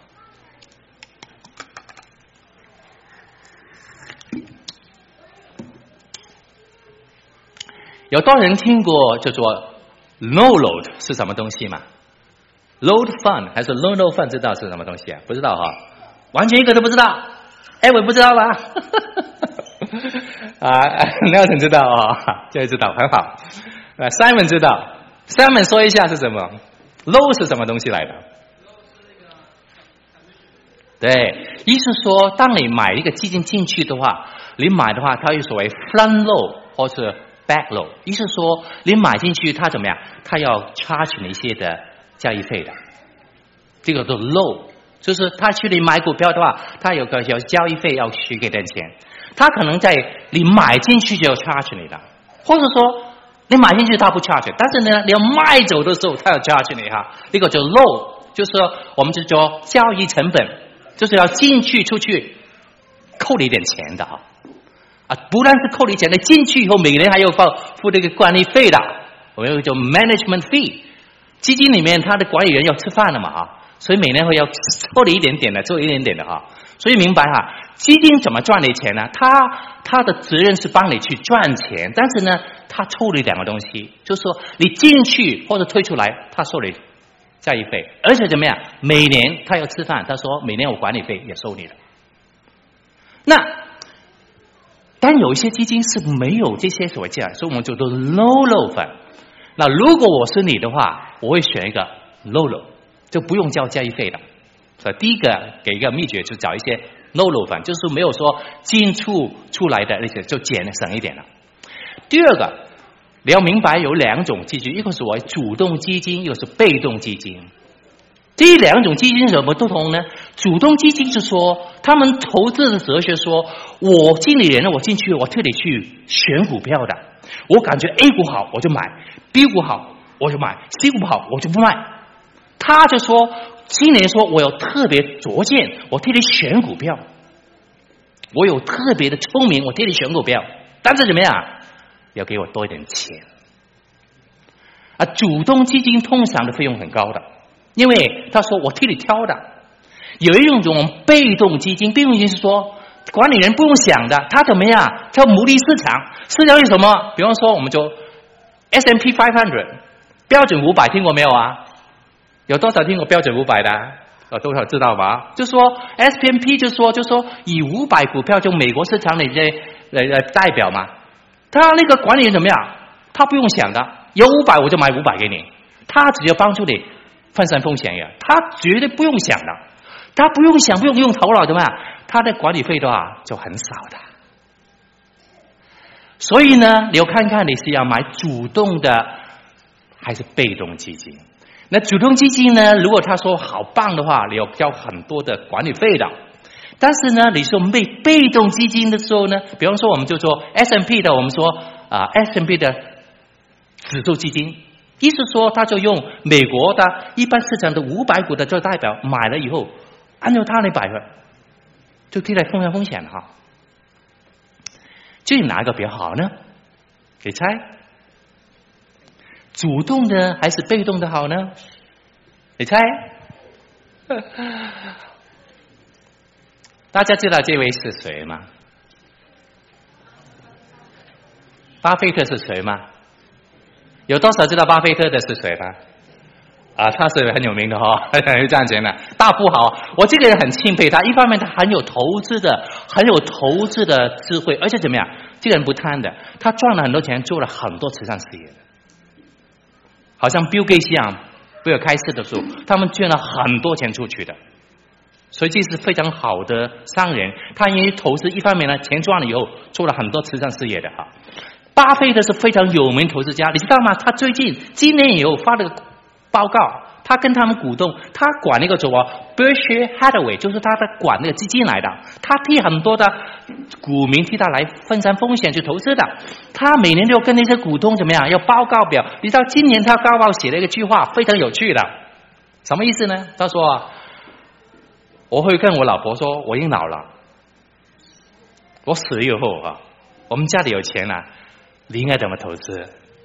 有多少人听过叫做 no load 是什么东西吗？ load fund 还是 no load fund 知道是什么东西啊？不知道哈，完全一个都不知道。哎，我不知道吧？Nelson 知道啊，这知道很好。Simon 知道 ，Simon 说一下是什么 ？load 是什么东西来的？对，意思说，当你买一个基金进去的话，你买的话，它有所谓 front load 或是 back load， 意思说你买进去，它怎么样？它要 charge 你一些的交易费的，这个叫 load， 就是他去你买股票的话，他有个交易费要许给点钱，他可能在你买进去就要 charge 你的，或者说你买进去他不 charge， 但是呢，你要卖走的时候他要 charge 你哈，这个叫 load， 就是说我们就叫交易成本，就是要进去出去扣你一点钱的哈。不但是扣你钱，你进去以后每年还要付这个管理费的，我们叫 management fee。基金里面他的管理人要吃饭的嘛啊，所以每年会要抽你一点点的，抽一点点的哈。所以明白哈，基金怎么赚你钱呢？他的责任是帮你去赚钱，但是呢，他抽你两个东西，就是说你进去或者退出来，他收你交易费，而且怎么样？每年他要吃饭，他说每年我管理费也收你的。但有一些基金是没有这些所谓这样，所以我们就做 low load fund。那如果我是你的话，我会选一个 low load， 就不用交交易费的。所以第一个给一个秘诀，就找一些 low load fund， 就是没有说进出来的那些就省一点了。第二个，你要明白有两种基金，一个是我主动基金，一个是被动基金。这两种基金有什么不同呢？主动基金是说，他们投资的哲学说，我经理人我进去，我特地去选股票的，我感觉 A 股好我就买， B 股好我就买， C 股不好我就不卖。他就说，经理人说我有特别拙见，我替你选股票，我有特别的聪明，我替你选股票，但是怎么样？要给我多一点钱。主动基金通常的费用很高的。因为他说我替你挑的，有一种被动基金，被动基金是说管理人不用想的，他怎么样？他模拟市场，市场有什么？比方说我们就 S&P 500标准500听过没有啊？有多少听过标准500的？多少知道吧？就说 S&P 就说以500股票就美国市场的一些代表嘛，他那个管理人怎么样？他不用想的，有500我就买500给你，他只要帮助你分散风险呀，他绝对不用想的。 他不用想，不用头脑，怎么样？他的管理费的话就很少的。所以呢，你要看看你是要买主动的还是被动基金。那主动基金呢，如果他说好棒的话，你要交很多的管理费的。但是呢，你说被动基金的时候呢，比方说我们就说 S&P 的，我们说S&P 的指数基金，意思说他就用美国的一般市场的500股的做代表，买了以后按照他来摆的，就替代风险哈。究竟哪个比较好呢？给猜，主动的还是被动的好呢？你猜？大家知道这位是谁吗？巴菲特是谁吗？有多少知道巴菲特的是谁吗？他是很有名的很赚钱的大富豪。我这个人很钦佩他，一方面他很有投资的智慧，而且怎么样？这个人不贪的，他赚了很多钱，做了很多慈善事业的。好像 Bill Gates 一样，比尔开市的时候，他们捐了很多钱出去的。所以这是非常好的商人，他因为投资一方面呢，钱赚了以后做了很多慈善事业的巴菲特是非常有名投资家，你知道吗？他今年以后发了个报告，他跟他们股东，他管那个什么 Berkshire Hathaway， 就是他的管那个基金来的，他替很多的股民替他来分散风险去投资的。他每年都要跟那些股东怎么样，要报告表。你知道今年他报告写了一个句话非常有趣的，什么意思呢？他说我会跟我老婆说，我已经老了，我死了以后我们家里有钱了，你应该怎么投资？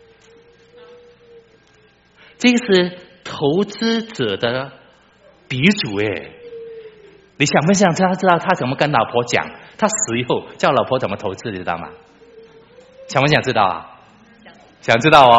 这个是投资者的鼻祖你想不想知道他怎么跟老婆讲？他死以后叫老婆怎么投资，你知道吗？想不想知道啊？想知道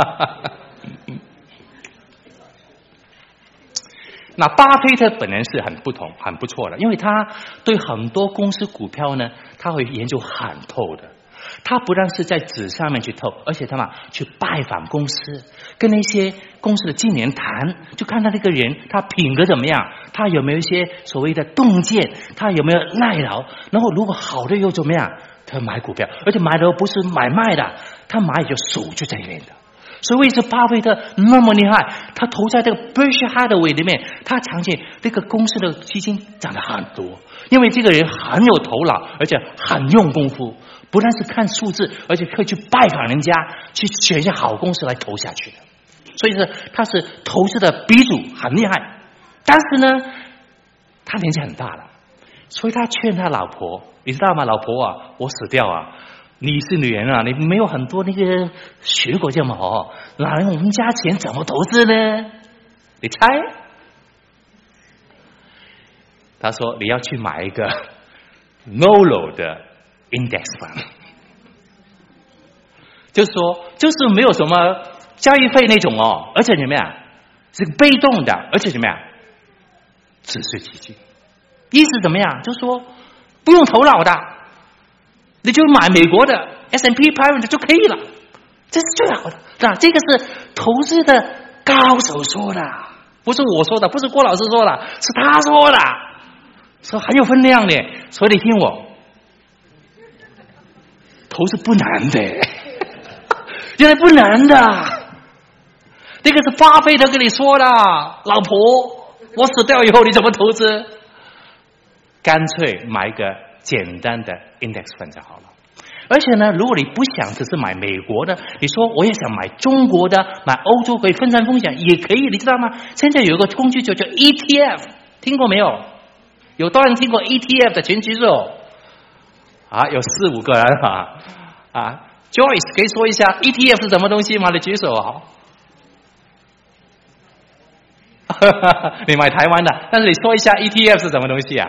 那巴菲特本人是很不错的，因为他对很多公司股票呢，他会研究很透的。他不但是在纸上面去透，而且他去拜访公司，跟那些公司的经理人谈，就看他这个人，他品格怎么样，他有没有一些所谓的洞见，他有没有耐劳，然后如果好的又怎么样，他买股票，而且买的不是买卖的，他买就手就在里面的。所以为什么巴菲特那么厉害？他投在这个 Berkshire Hathaway 里面，他长期这个公司的基金涨得很多，因为这个人很有头脑，而且很用功夫，不但是看数字，而且可以去拜访人家，去选一些好公司来投下去的。所以他是投资的鼻祖，很厉害。但是呢，他年纪很大了，所以他劝他老婆，你知道吗？老婆我死掉你是女人你没有很多那个学过这么好，哪来我们家钱怎么投资呢？你猜？他说你要去买一个 NOLO 的 Index Fund， 就是没有什么交易费那种而且怎么样是被动的，而且怎么样指数基金，意思怎么样？就是说不用头脑的，你就买美国的 S&P 500就可以了，这是最好的，是吧？这个是投资的高手说的，不是我说的，不是郭老师说的，是他说的，说很有分量的。所以你听我，投资不难的，原来不难的。这个是巴菲特跟你说的，老婆，我死掉以后你怎么投资？干脆买一个简单的 index fund 就好了。而且呢，如果你不想只是买美国的，你说我也想买中国的，买欧洲可以分散风险也可以，你知道吗？现在有一个工具叫 ETF， 听过没有？有多少人听过 ETF 的全举手？有4-5个人Joyce 可以说一下 ETF 是什么东西吗？你举手你买台湾的，但是你说一下 ETF 是什么东西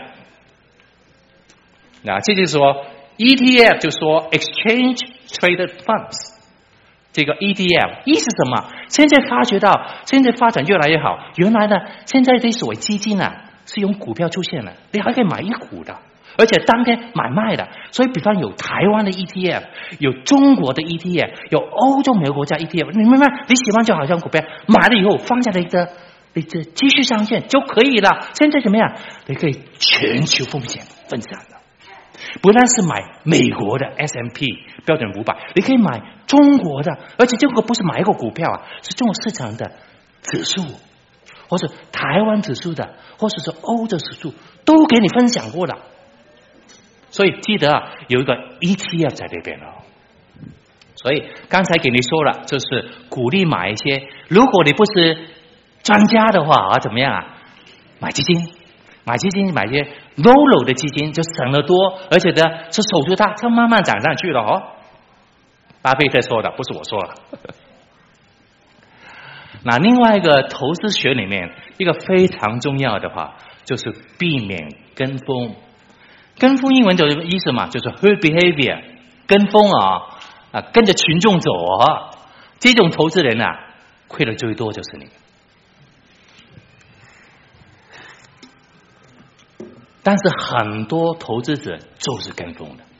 这就是说 ETF 就说 Exchange Traded Funds， 这个 ETF 意思什么？现在发觉到现在发展越来越好，原来呢现在这所谓基金是用股票出现了，你还可以买一股的，而且当天买卖的。所以比方有台湾的 ETF， 有中国的 ETF， 有欧洲每个国家 ETF， 你明白？你喜欢就好像股票买了以后放下来的你这继续相信就可以了。现在怎么样？你可以全球风险分散了，不但是买美国的 S&P 标准500，你可以买中国的，而且这个不是买一个股票啊，是中国市场的指数，或者台湾指数的，或者是欧洲指数，都给你分享过了。所以记得啊，有一个 ETF 在这边哦。所以刚才给你说了，就是鼓励买一些，如果你不是专家的话啊，怎么样啊？买基金，买些low 的基金就省得多，而且呢是守住它慢慢涨上去了哦。巴菲特说的，不是我说的。那另外一个投资学里面一个非常重要的话，就是避免跟风。跟风英文就是意思嘛，就是 herd behavior， 跟风啊，跟着群众走啊，这种投资人啊，亏的最多就是你。但是很多投资者就是跟风的，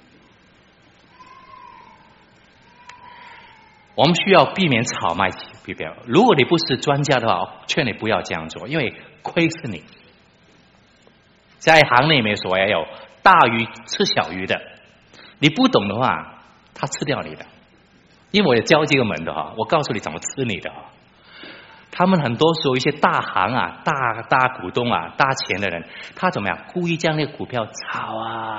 我们需要避免炒卖股票。如果你不是专家的话，劝你不要这样做，因为亏是你。在行里面说有大鱼吃小鱼的，你不懂的话，他吃掉你的。因为我也教这个门的我告诉你怎么吃你的。他们很多时候一些大行啊、大股东啊、大钱的人，他怎么样？故意将那个股票炒，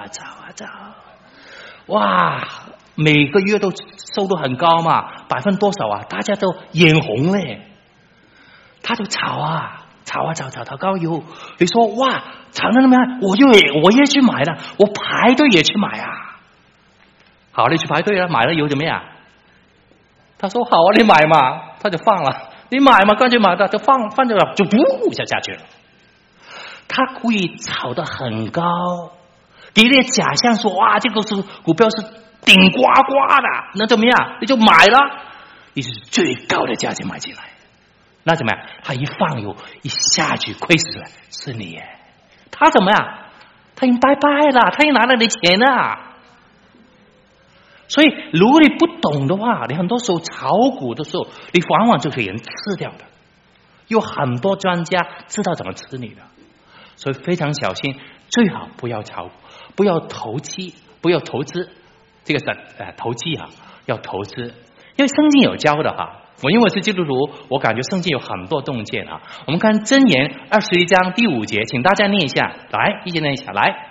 哇，每个月都收入很高嘛，% 多少啊？大家都眼红嘞，他就炒高以后，你说哇，炒得那么样，我也去买了，我排队也去买啊。好，你去排队了，买了以后怎么样？他说好啊，你买嘛，他就放了。你买嘛，干脆买的就放着了，就不下去了。他故意炒得很高，给你假象说哇，这个是股票是顶呱呱的，那怎么样？你就买了，你是最高的价钱买进来，那怎么样？他一放油一下去，亏死了，是你耶。他怎么样？他已经拜拜了，他已经拿了你钱了。所以如果你不懂的话，你很多时候炒股的时候，你往往就给人吃掉的。有很多专家知道怎么吃你的，所以非常小心，最好不要炒股，不要投机，不要投资。这个是投机要投资，因为圣经有教的我因为我是基督徒，我感觉圣经有很多洞见我们看箴言21章第5节，请大家念一下，来，一起念一下，来。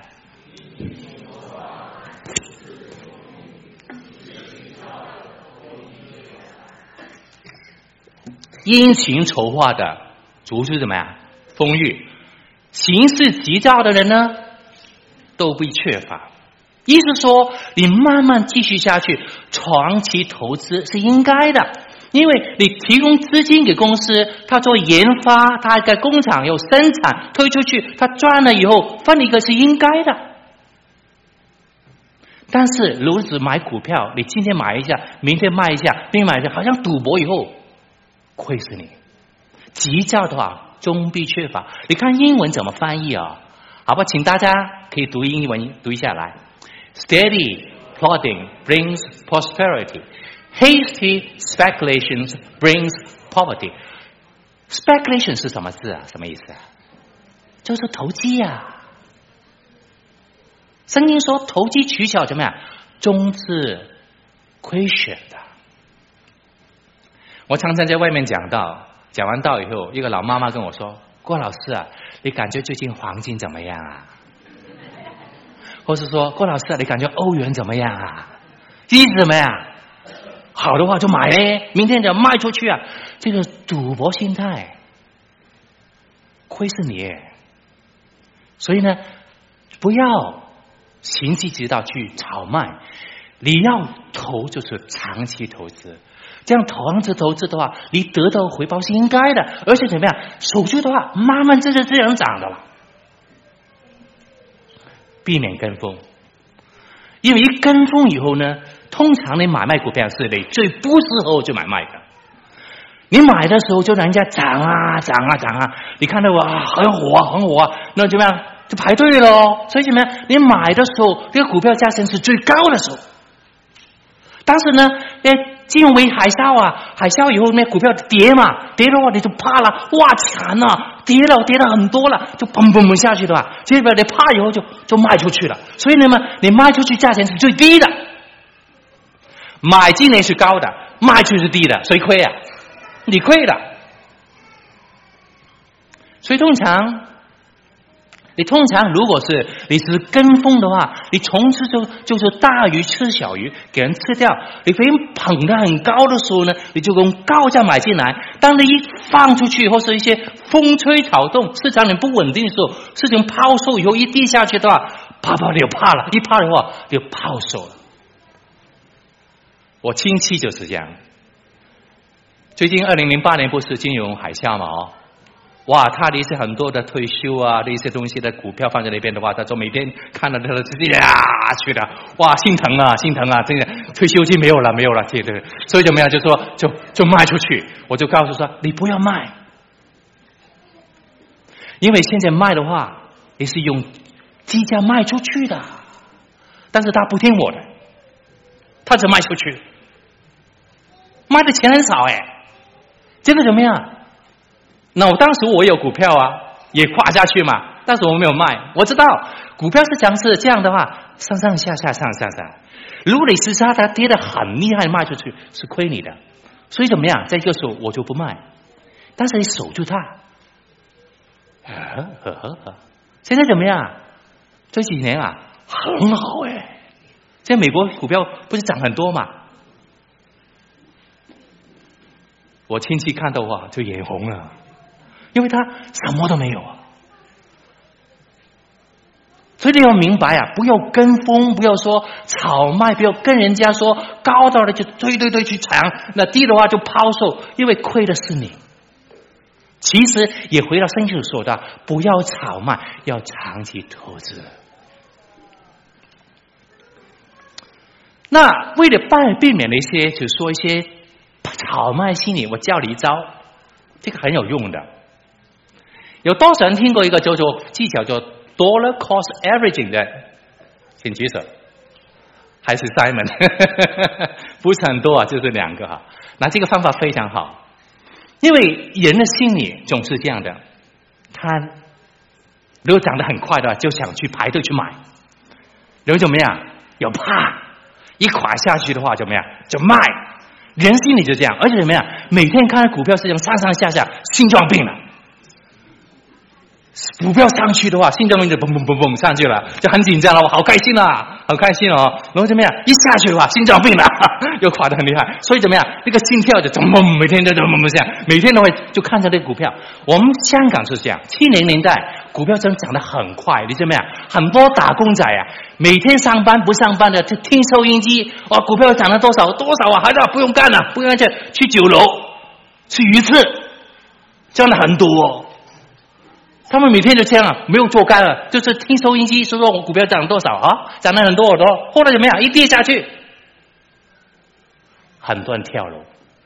殷勤筹划的足是怎么样？丰裕。行事急躁的人呢，都不缺乏。意思说，你慢慢继续下去，长期投资是应该的，因为你提供资金给公司，他做研发，他在工厂有生产，推出去，他赚了以后分一个是应该的。但是如果只买股票，你今天买一下，明天卖一下，明天买一下，好像赌博以后亏死你。急躁的话终必缺乏。你看英文怎么翻译好吧，请大家可以读英文读一下来。Steady plodding brings prosperity. Hasty speculations brings poverty. Speculation 是什么字什么意思就是投机圣经说投机取巧怎么样？终致亏损的。我常常在外面讲完道以后，一个老妈妈跟我说：“郭老师你感觉最近黄金怎么样或是说郭老师你感觉欧元怎么样意思怎么样？好的话就买嘞，明天就卖出去这个赌博心态，亏是你。所以呢，不要心急急到去炒卖，你要投就是长期投资。这样长期投资的话，你得到回报是应该的，而且怎么样？守住的话，慢慢这样涨的了。避免跟风，因为一跟风以后呢，通常你买卖股票是你最不适合去买卖的。你买的时候就人家涨你看到很火那怎么样？就排队咯。所以怎么样？你买的时候，这个股票价钱是最高的时候。但是呢， 金融危海啸啊，海啸以后那股票跌嘛，跌的话你就怕了，哇惨了，跌了很多了，就砰砰砰下去的吧，结果你怕以后就卖出去了，所以呢你卖出去价钱是最低的，买进来是高的，卖出去是低的，谁亏啊？你亏了。所以通常如果是你是跟风的话，你从此就是大鱼吃小鱼，给人吃掉。你别人捧得很高的时候呢，你就用高价买进来。当你一放出去，或是一些风吹草动，市场很不稳定的时候，事情抛售以后一跌下去的话，啪你就怕了，一怕的话就抛售了。我亲戚就是这样。最近2008年不是金融海啸嘛？哇，他的一些很多的退休啊的一些东西的股票放在那边的话，他就每天看到他的自己去的，哇，心疼啊，真的退休金没有了，对，所以怎么样，就说就卖出去。我就告诉说，你不要卖，因为现在卖的话，你是用低价卖出去的，但是他不听我的，他只卖出去，卖的钱很少结果怎么样？那我当时我有股票啊，也垮下去嘛，但是我没有卖。我知道股票市场是这样的话，上下。如果你是它跌得很厉害，卖出去是亏你的。所以怎么样？在这个时候我就不卖，但是你守住它。现在怎么样？这几年啊，很好现在美国股票不是涨很多嘛？我亲戚看到话就眼红了。因为他什么都没有啊，所以你要明白啊，不要跟风，不要说炒卖，不要跟人家说高到了就推去抢，那低的话就抛售，因为亏的是你。其实也回到圣经说的，不要炒卖，要长期投资。那为了避免那些，就说一些炒卖心理，我教你一招，这个很有用的。有多少人听过一个叫做技巧叫 dollar cost averaging 的？请举手。还是 Simon 不是很多啊，就是2个哈。那这个方法非常好，因为人的心理总是这样的，他如果涨得很快的话，就想去排隊去买，然后怎么样？有怕，一垮下去的话怎么样？就卖。人心里就这样，而且怎么样？每天看股票市场上下，心脏病了。股票上去的话，心脏病就嘣上去了，就很紧张了，我好开心啊，然后怎么样？一下去的话，心脏病了，又垮得很厉害，所以怎么样？那个心跳就每天都这样，每天都会就看着这个股票。我们香港是这样，70年代股票真涨得很快，你怎么样？很多打工仔啊，每天上班不上班的就听收音机，哇，股票涨了多少啊，孩子不用干了，不用去酒楼吃鱼翅，赚了很多他们每天就这样没有做干了，就是听收音机说我股票涨多少啊，涨了很多，后来怎么样？一跌下去，很多人跳楼。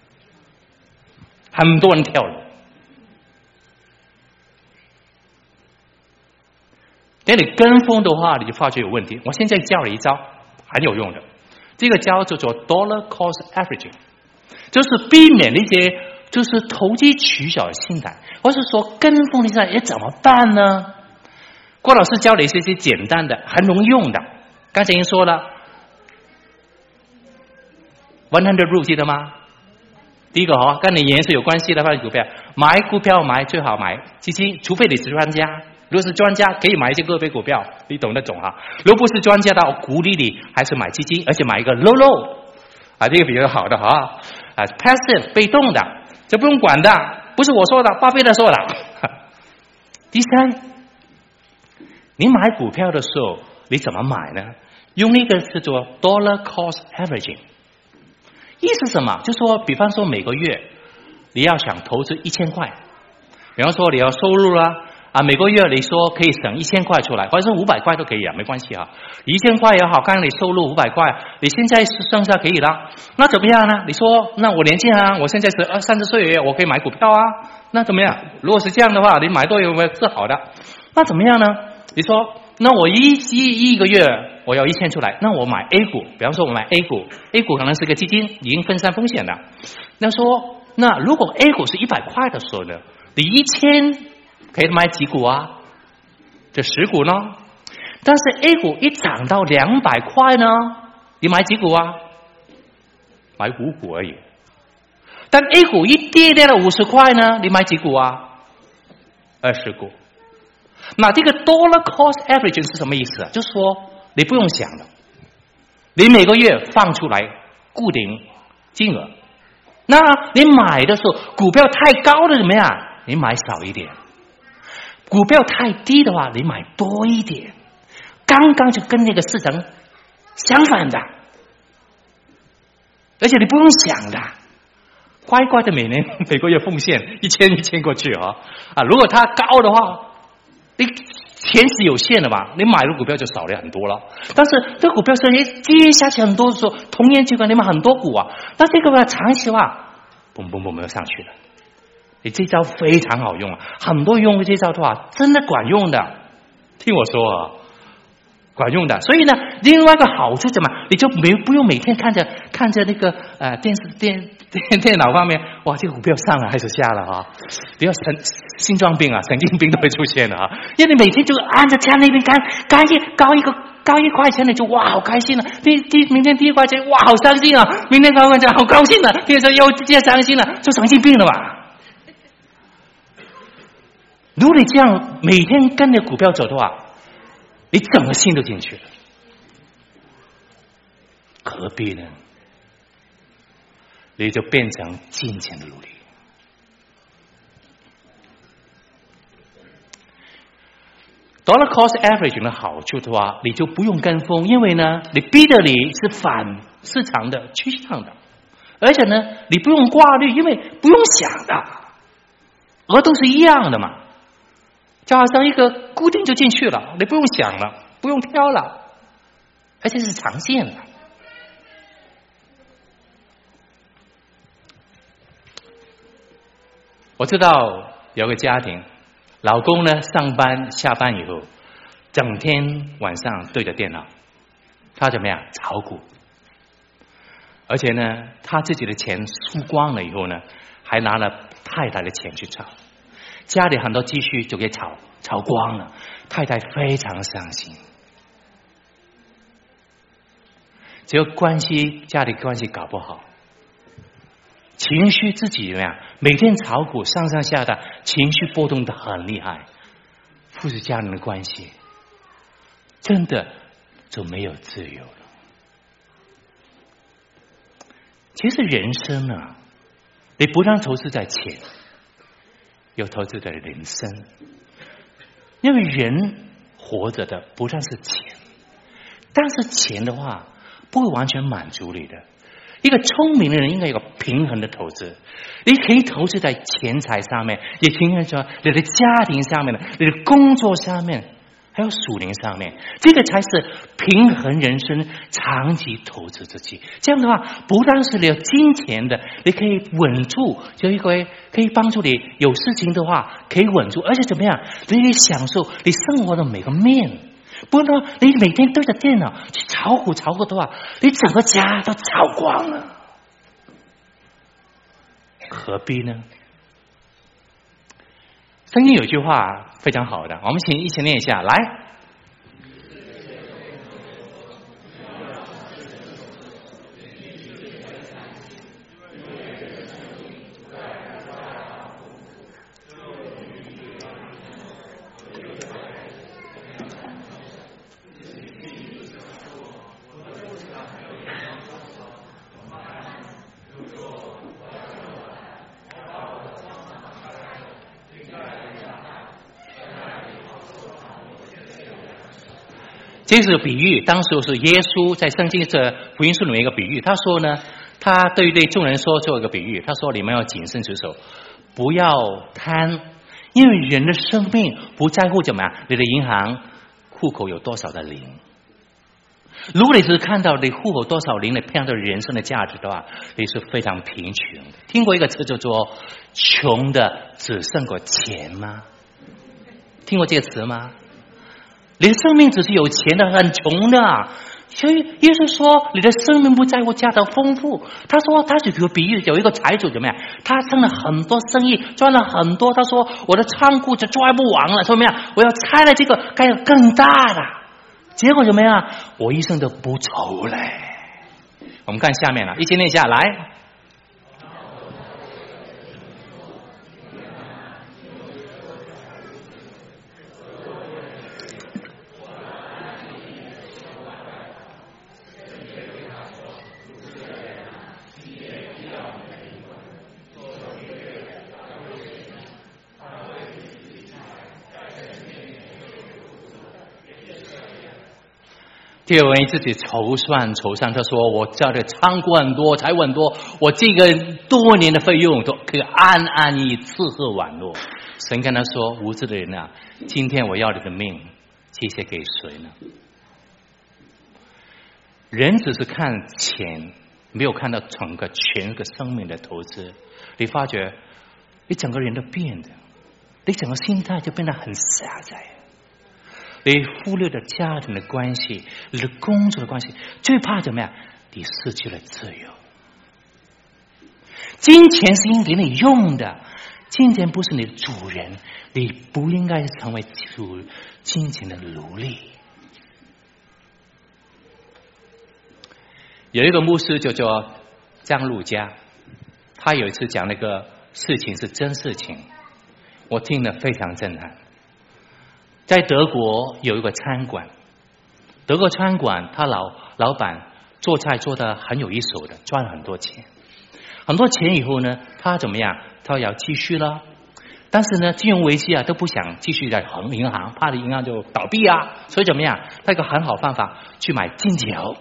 等你跟风的话，你就发觉有问题。我现在教了一招很有用的，这个叫做 dollar cost averaging， 就是避免那些就是投机取巧的心态，或是说跟风的心态，怎么办呢？郭老师教了一些简单的很容易用的，刚才已经说了100 rule 记得吗？第一个跟你颜色有关系的话，股票最好买基金，除非你是专家。如果是专家，可以买一些个别股票，你懂那种哈。如果不是专家的，我鼓励你还是买基金，而且买一个 low 这个比较好的passive 被动的，这不用管的，不是我说的，巴菲特说的。第3，你买股票的时候你怎么买呢？用一个叫做 dollar cost averaging， 意思是什么？就说比方说每个月你要想投资1000块，比方说你要收入啦每个月你说可以省1000块出来，或者是500块都可以没关系1000块也好，看你收入500块，你现在剩下可以了，那怎么样呢？你说那我年轻我现在是30岁，我可以买股票那怎么样？如果是这样的话，你买多有没有是好的？那怎么样呢？你说那我一个月我要1000出来，那我买 A 股，比方说我买 A 股可能是个基金，已经分散风险了。那如果 A 股是100块的时候呢，你1000可以买几股啊？这10股呢？但是 A 股一涨到200块呢，你买几股啊？买5股而已。但 A 股一跌了50块呢，你买几股啊？20股。那这个 dollar cost average 是什么意思啊？就是说你不用想了，你每个月放出来固定金额。那你买的时候，股票太高了怎么样？你买少一点；股票太低的话，你买多一点。刚刚就跟那个市场相反的，而且你不用想的，乖乖的每个月奉献1000过去啊！如果它高的话，你钱是有限的嘛，你买的股票就少了很多了。但是这股票是接下去很多的时候，同年就跟你们很多股啊，那这个呢长期的话，嘣嘣嘣就上去了。你这招非常好用啊，很多用这招的话，真的管用的。听我说啊，管用的。所以呢，另外一个好处怎么，你就不用每天看着那个电脑方面，哇，这个股票上了还是下了啊？不要心脏病啊，神经病都会出现的啊！因为你每天就按着看那边高1块钱，你就哇好开心了。明天第1块钱，哇好伤心啊！明天高1块钱，好高兴了。第二天又伤心了，就神经病了吧？如果你这样每天跟着股票走的话，你整个心都进去了，何必呢？你就变成金钱的奴隶。Dollar cost average 的好处的话，你就不用跟风，因为呢，你逼着你是反市场的趋向的，而且呢，你不用挂虑，因为不用想的，额度是一样的嘛，就好像一个固定就进去了，你不用想了，不用挑了，而且是长线的。我知道有个家庭，老公呢上班下班以后，整天晚上对着电脑，他怎么样炒股，而且呢他自己的钱输光了以后呢，还拿了太太的钱去炒，家里很多积蓄就给炒光了，太太非常伤心。只要家里关系搞不好，情绪自己怎么样？每天炒股上下的，情绪波动的很厉害，父子家人的关系真的就没有自由了。其实人生啊，你不让投资在钱，有投资在人生，因为人活着的不但是钱，但是钱的话不会完全满足你的。一个聪明的人应该有个平衡的投资，你可以投资在钱财上面，也平衡在你的家庭上面的，你的工作上面，还有属灵上面，这个才是平衡人生长期投资自己。这样的话，不但是你有金钱的，你可以稳住，就一个可以帮助你有事情的话可以稳住，而且怎么样，你可以享受你生活的每个面。不然你每天对着电脑去炒股的话，你整个家都炒光了，何必呢？圣经有句话非常好的，我们一起念一下来。这是个比喻，当时是耶稣在圣经的福音书里面一个比喻。他说呢，他对众人说做一个比喻，他说你们要谨慎持守，不要贪，因为人的生命不在乎怎么样，你的银行户口有多少的零。如果你是看到你户口多少零来判断人生的价值的话，你是非常贫穷的。听过一个词叫做穷的只剩过钱吗？听过这个词吗？ 你的生命只是有钱的，很穷的。所以耶稣说你的生命不在乎家的丰富。他说他是个比喻，有一个财主怎么样，他生了很多生意，赚了很多，他说我的仓库就抓不完了，怎么样，我要拆了这个盖更大的，结果怎么样，我一生都不愁嘞。我们看下面了，一起念下来。第二位自己筹算，他说我家的仓库很多，财物很多，我这个多年的费用都可以安安逸吃喝玩乐。神跟他说，无知的人啊，今天我要你的命，这些给谁呢？人只是看钱，没有看到整个全个生命的投资，你发觉你整个人都变的，你整个心态就变得很狭窄，你忽略了家庭的关系，你的工作的关系，最怕怎么样？你失去了自由。金钱是应给你用的，金钱不是你的主人，你不应该成为金钱的奴隶。有一个牧师叫做张路嘉，他有一次讲那个事情是真事情，我听了非常震撼。在德国有一个餐馆，德国餐馆他老板做菜做得很有一手的，赚了很多钱。很多钱以后呢，他怎么样？他要继续了，但是呢，金融危机啊，都不想继续在银行，怕的银行就倒闭啊，所以怎么样？他有个很好办法，去买金条，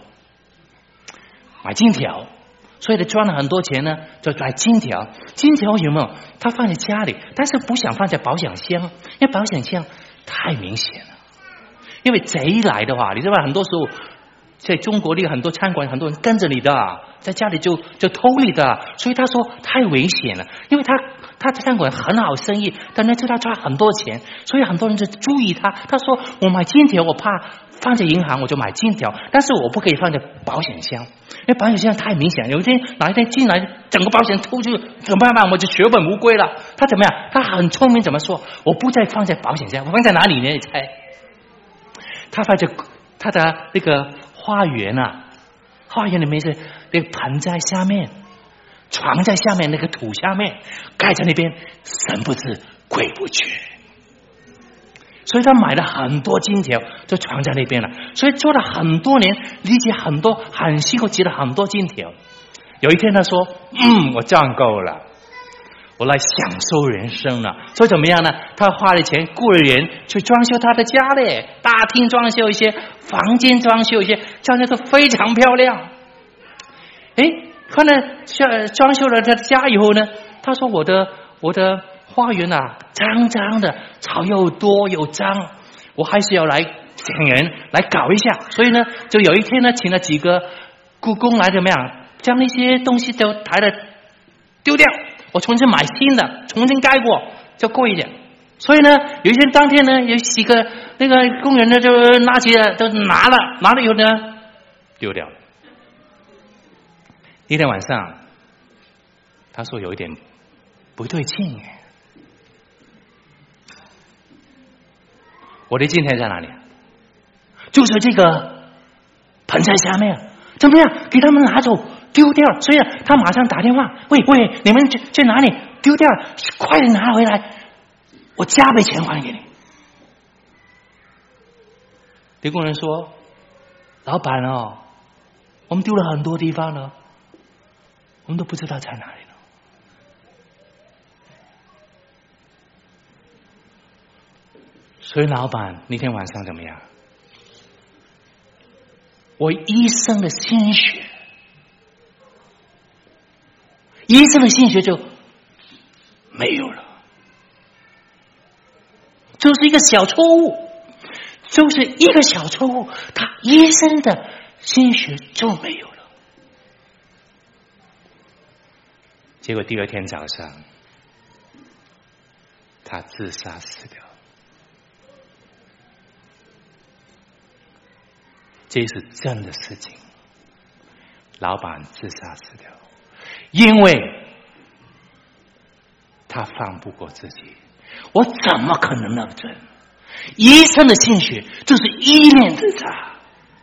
所以他赚了很多钱呢，就买金条。金条有没有？他放在家里，但是不想放在保险箱，因为保险箱太明显了。因为贼来的话，你知道吧？很多时候在中国里很多餐馆，很多人跟着你的，在家里就偷你的，所以他说太危险了。因为他的餐馆很好生意，但是他赚很多钱，所以很多人就注意他。他说我买金条，我怕放在银行我就买金条，但是我不可以放在保险箱，因为保险箱太明显，有一天哪一天进来整个保险偷去怎么办？我就血本无归了。他怎么样？他很聪明，怎么说？我不再放在保险箱，我放在哪里呢？你猜？他放在他的那个花园啊，花园里面是那个盆在下面，床在下面，那个土下面盖在那边，神不知鬼不觉。所以他买了很多金条，就藏在那边了。所以做了很多年，理解很多，很辛苦，积了很多金条。有一天他说：“我赚够了，我来享受人生了。”所以怎么样呢？他花了钱雇了人去装修他的家嘞，大厅装修一些，房间装修一些，装修得非常漂亮。看了装修了他的家以后呢，他说我的花园啊，脏脏的，草又多又脏，我还是要来请人来搞一下。所以呢，就有一天呢，请了几个雇工来怎么样，将那些东西都抬了丢掉，我重新买新的，重新盖过，就贵一点。所以呢，有一天当天呢，有几个那个工人呢，就拿起了，都拿了以后呢，丢掉了。一天晚上，他说有一点不对劲，我的金条在哪里？就在这个盆栽下面，怎么样？给他们拿走，丢掉了。所以他马上打电话，喂，你们去哪里？丢掉了，快点拿回来，我加倍钱还给你。那工人说：“老板哦，我们丢了很多地方了，我们都不知道在哪里了。”所以老板那天晚上怎么样？我一生的心血，就没有了，就是一个小错误，他一生的心血就没有了。结果第二天早上，他自杀死掉。 这是真的事情。老板自杀死掉，因为他放不过自己。我怎么可能那么准？一生的心血就是一念之差，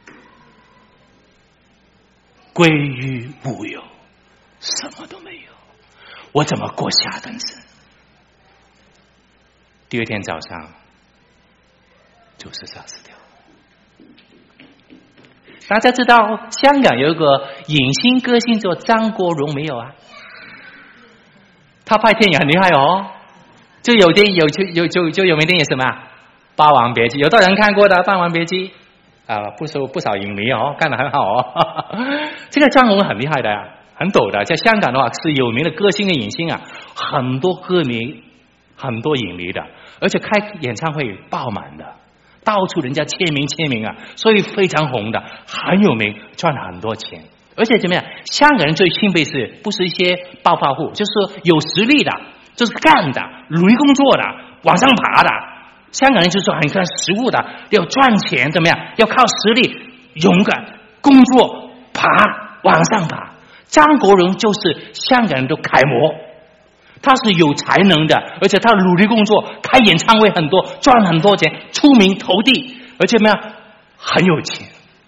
归于无有，什么都没有，我怎么过下半生？第二天早上就自杀死掉。大家知道香港有一个影星歌星叫张国荣没有啊？他拍电影很厉害哦，就有名电影什么《霸王别姬》，有的人看过的《霸王别姬》不少影迷哦，干得很好哦。这个张国荣很厉害的呀，很抖的，在香港的话是有名的歌星的影星啊，很多歌迷，很多影迷的，而且开演唱会爆满的。到处人家签名啊，所以非常红的，很有名，赚了很多钱。而且怎么样？香港人最钦佩是不是一些暴发户，就是有实力的，就是干的，努力工作的，往上爬的。香港人就是很看实务的，要赚钱，怎么样？要靠实力，勇敢工作，往上爬。张国荣就是香港人的楷模。他是有才能的，而且他努力工作，开演唱会很多，赚很多钱，出名投地，而且怎么样？很有钱。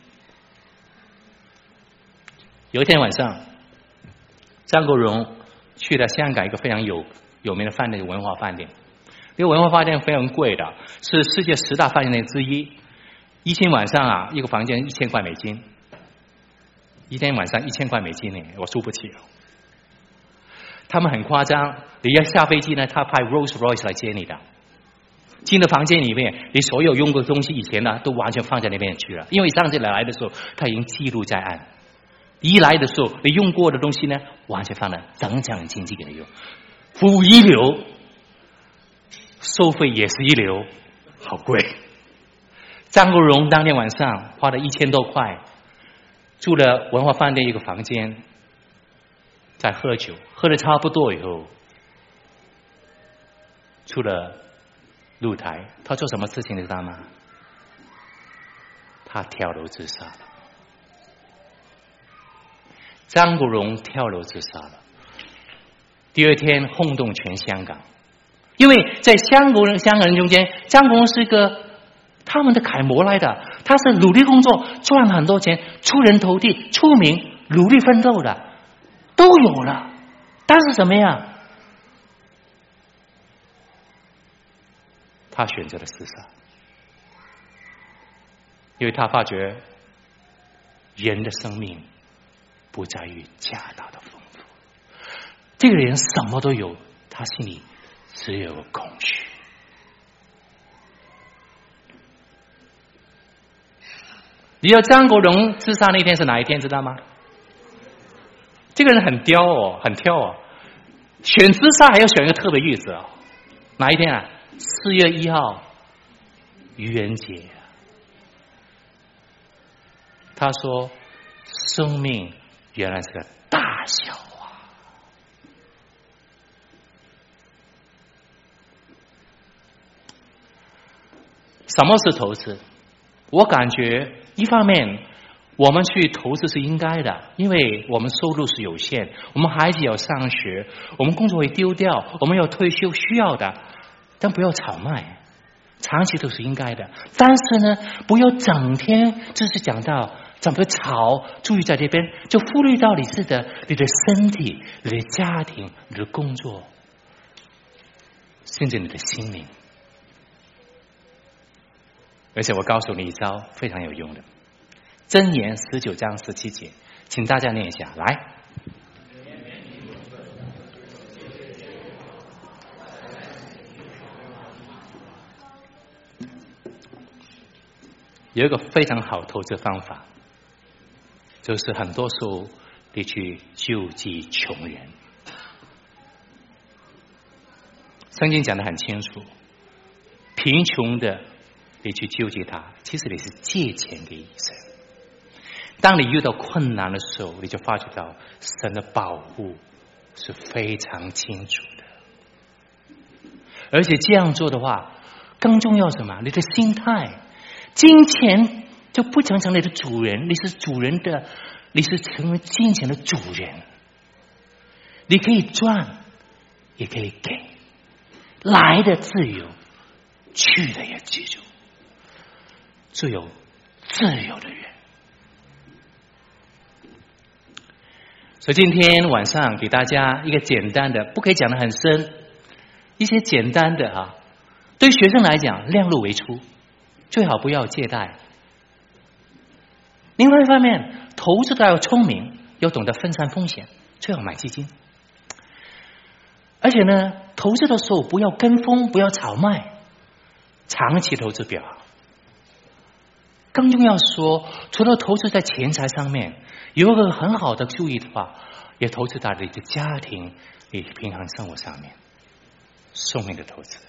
有一天晚上，张国荣去了香港一个非常有名的饭店，文华饭店。这个文华饭店非常贵的，是世界10大饭店之一。一天晚上啊，一个房间$1000块，一天晚上$1000块呢，我输不起了。他们很夸张，你要下飞机呢，他派 Rolls Royce 来接你的。进了房间里面，你所有用过的东西以前呢，都完全放在那边去了。因为上次来的时候，他已经记录在案。一来的时候，你用过的东西呢，完全放了，整整清清给你用。服务一流，收费也是一流，好贵。张国荣当天晚上花了$1000多块，住了文华饭店一个房间。在喝酒，喝得差不多以后，出了露台，他做什么事情你知道吗？他跳楼自杀了。张国荣跳楼自杀了，第二天轰动全香港，因为在香港人中间，张国荣是一个他们的楷模来的，他是努力工作，赚很多钱，出人头地，出名，努力奋斗的。都有了，但是怎么样？他选择了自杀，因为他发觉人的生命不在于家大的丰富。这个人什么都有，他心里只有空虚。你知道张国荣自杀那天是哪一天知道吗？这个人很刁哦，很挑哦，选自杀还要选一个特别日子哦。哪一天啊？4月1号，愚人节。他说：“生命原来是个大笑话。”什么是投资？我感觉一方面。我们去投资是应该的，因为我们收入是有限，我们孩子要上学，我们工作会丢掉，我们要退休需要的，但不要炒卖，长期都是应该的。但是呢，不要整天就是讲到怎么炒，注意在这边就忽略到你的身体、你的家庭、你的工作，甚至你的心灵。而且我告诉你一招非常有用的。箴言19章17节，请大家念一下，来。有一个非常好投资方法，就是很多时候你去救济穷人。圣经讲得很清楚，贫穷的你去救济他，其实你是借钱给神。当你遇到困难的时候，你就发觉到神的保护是非常清楚的。而且这样做的话，更重要什么？你的心态。金钱就不成你的主人，你是主人的，你是成为金钱的主人。你可以赚，也可以给，来的自由，去的也自由，只有自由的人。所以今天晚上给大家一个简单的，不可以讲得很深，一些简单的对学生来讲，量入为出，最好不要借贷。另外一方面，投资都要聪明，要懂得分散风险，最好买基金。而且呢，投资的时候不要跟风，不要炒卖，长期投资比较好。更重要说，除了投资在钱财上面，有一个很好的注意的话，也投资在你的家庭、你平常生活上面，寿命的投资。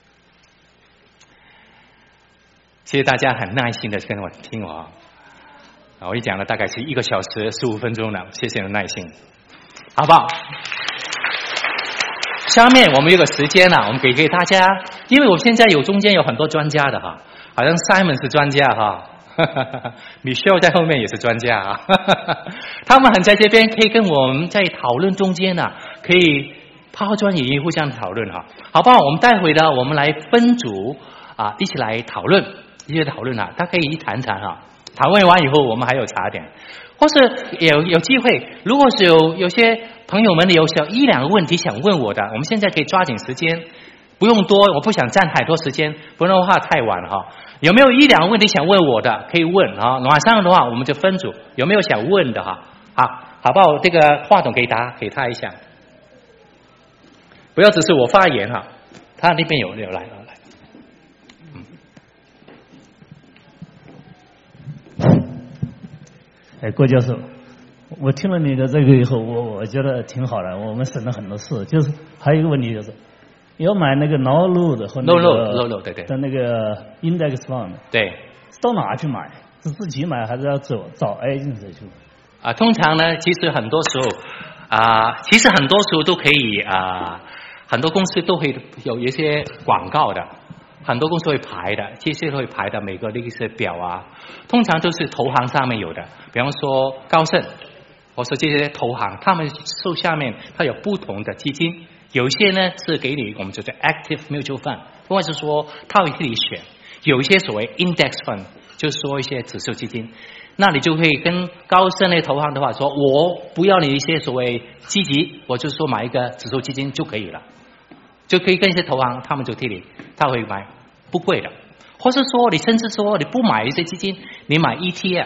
谢谢大家很耐心的跟我听我一讲了大概是1个小时15分钟了，谢谢你的耐心，好不好？下面我们有个时间我们给大家，因为我现在中间有很多专家的好像 Simon 是专家Michelle 在后面也是专家他们很在这边可以跟我们在讨论中间可以抛砖引玉，互相讨论好不好？我们待会呢，我们来分组一起来讨论，大家可以一谈谈讨论完以后，我们还有茶点，或是有机会，如果是有些朋友们有1、2个问题想问我的，我们现在可以抓紧时间，不用多，我不想占太多时间，不然的话太晚了有没有1、2个问题想问我的，可以问晚上的话我们就分组，有没有想问的好不好？这个话筒给他一下，不要只是我发言他那边有来。 郭教授，我听了你的这个以后，我觉得挺好的，我们省了很多事。就是还有一个问题就是，要买那个 no load 和那个对的那个 index fund， 对， 到哪去买？是自己买还是要找 agent 去买？ 通常呢，其实很多时候都可以很多公司都会有一些广告的。很多公司会排的，这些会排的每个那些表通常都是投行上面有的，比方说高盛，或是这些投行，他们手下面它有不同的基金，有一些呢是给你我们叫做 active mutual fund， 或者是说它会给你选，有一些所谓 index fund， 就是说一些指数基金，那你就可以跟高盛那投行的话说，我不要你一些所谓基金，我就是说买一个指数基金就可以了。就可以跟一些投行，他们就替你，他会买不贵的，或是说你甚至说你不买一些基金，你买 ETF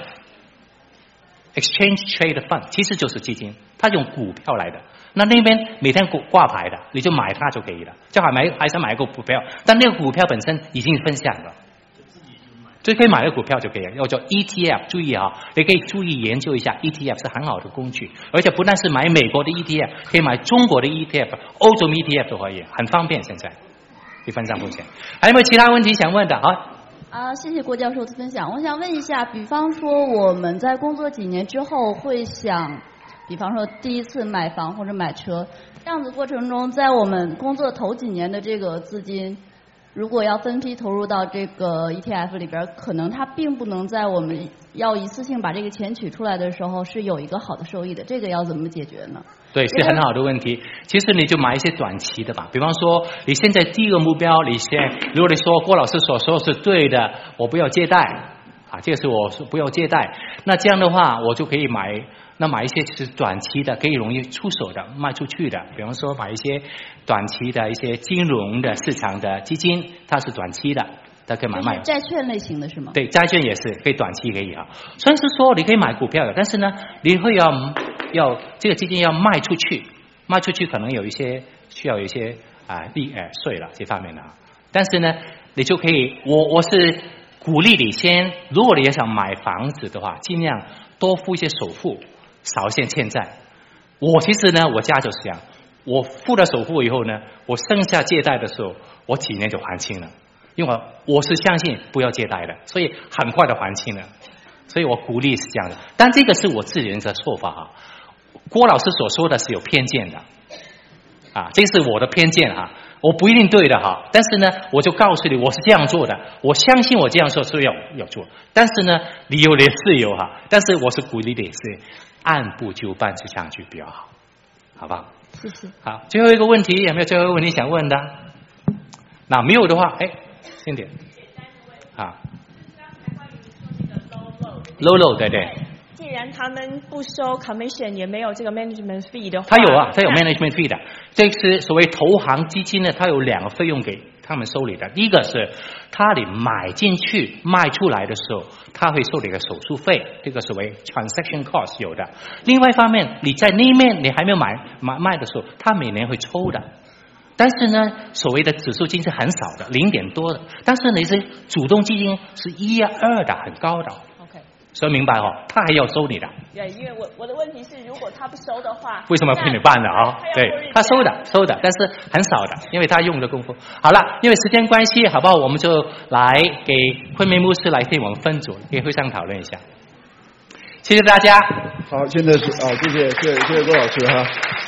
Exchange Trade Fund， 其实就是基金，它用股票来的，那边每天挂牌的，你就买它就可以了，就还是买一个股票，但那个股票本身已经分享了，就可以买个股票就可以了，要叫 ETF。 注意你可以注意研究一下 ETF 是很好的工具，而且不但是买美国的 ETF， 可以买中国的 ETF， 欧洲 ETF 都可以，很方便。现在可以分散风险。还有没有其他问题想问的谢谢郭教授的分享。我想问一下，比方说我们在工作几年之后会想，比方说第一次买房或者买车，这样子过程中，在我们工作头几年的这个资金，如果要分批投入到这个 ETF 里边，可能它并不能在我们要一次性把这个钱取出来的时候是有一个好的收益的，这个要怎么解决呢？ 对，是很好的问题。其实你就买一些短期的吧，比方说你现在第一个目标，如果你说郭老师所说是对的，我不要借贷这个是我不要借贷，那这样的话我就可以买一些是短期的，可以容易出手的，卖出去的，比方说买一些短期的一些金融的市场的基金，它是短期的，它可以买卖。 债券类型的是吗？对， 债券也是可以短期可以虽然是说你可以买股票的，但是呢，你会要这个基金要卖出去可能有一些需要有一些税了这方面的但是呢，你就可以，我是鼓励你先，如果你也想买房子的话，尽量多付一些首付，少一些欠债。我其实呢，我家就是这样，我付了首付以后呢，我剩下借贷的时候，我几年就还清了，因为我是相信不要借贷的，所以很快的还清了。所以我鼓励是这样的，但这个是我自己人的说法郭老师所说的是有偏见的这是我的偏见我不一定对的哈，但是呢，我就告诉你我是这样做的，我相信我这样做是要做，但是呢，你有你的自由哈，但是我是鼓励你是按部就班这样去比较好，好不好？ 谢谢。 好，最后一个问题，有没有最后一个问题想问的？那没有的话，先点。好。low 对。 既然他们不收 commission， 也没有这个 management fee 的话， 他有啊，他有 management fee 的。这是所谓投行基金呢，它有2个费用给他们收你的。第一个是你买进去卖出来的时候，他会收你的手续费，这个所谓 transaction cost 有的。另外一方面，你在那面你还没有卖的时候，他每年会抽的。但是呢，所谓的指数金是很少的，0点多的。但是你是主动基金是1、2的，很高的。 OK。 所以明白哦，他还要收你的。 对，因为我的问题是，如果他不收的话， 为什么赔你办的啊？对，他收的，但是很少的，因为他用的功夫。好了，因为时间关系，好不好？我们就来给昆明牧师来替我们分组，可以互相讨论一下。谢谢大家。 好，现在是谢谢郭老师哈。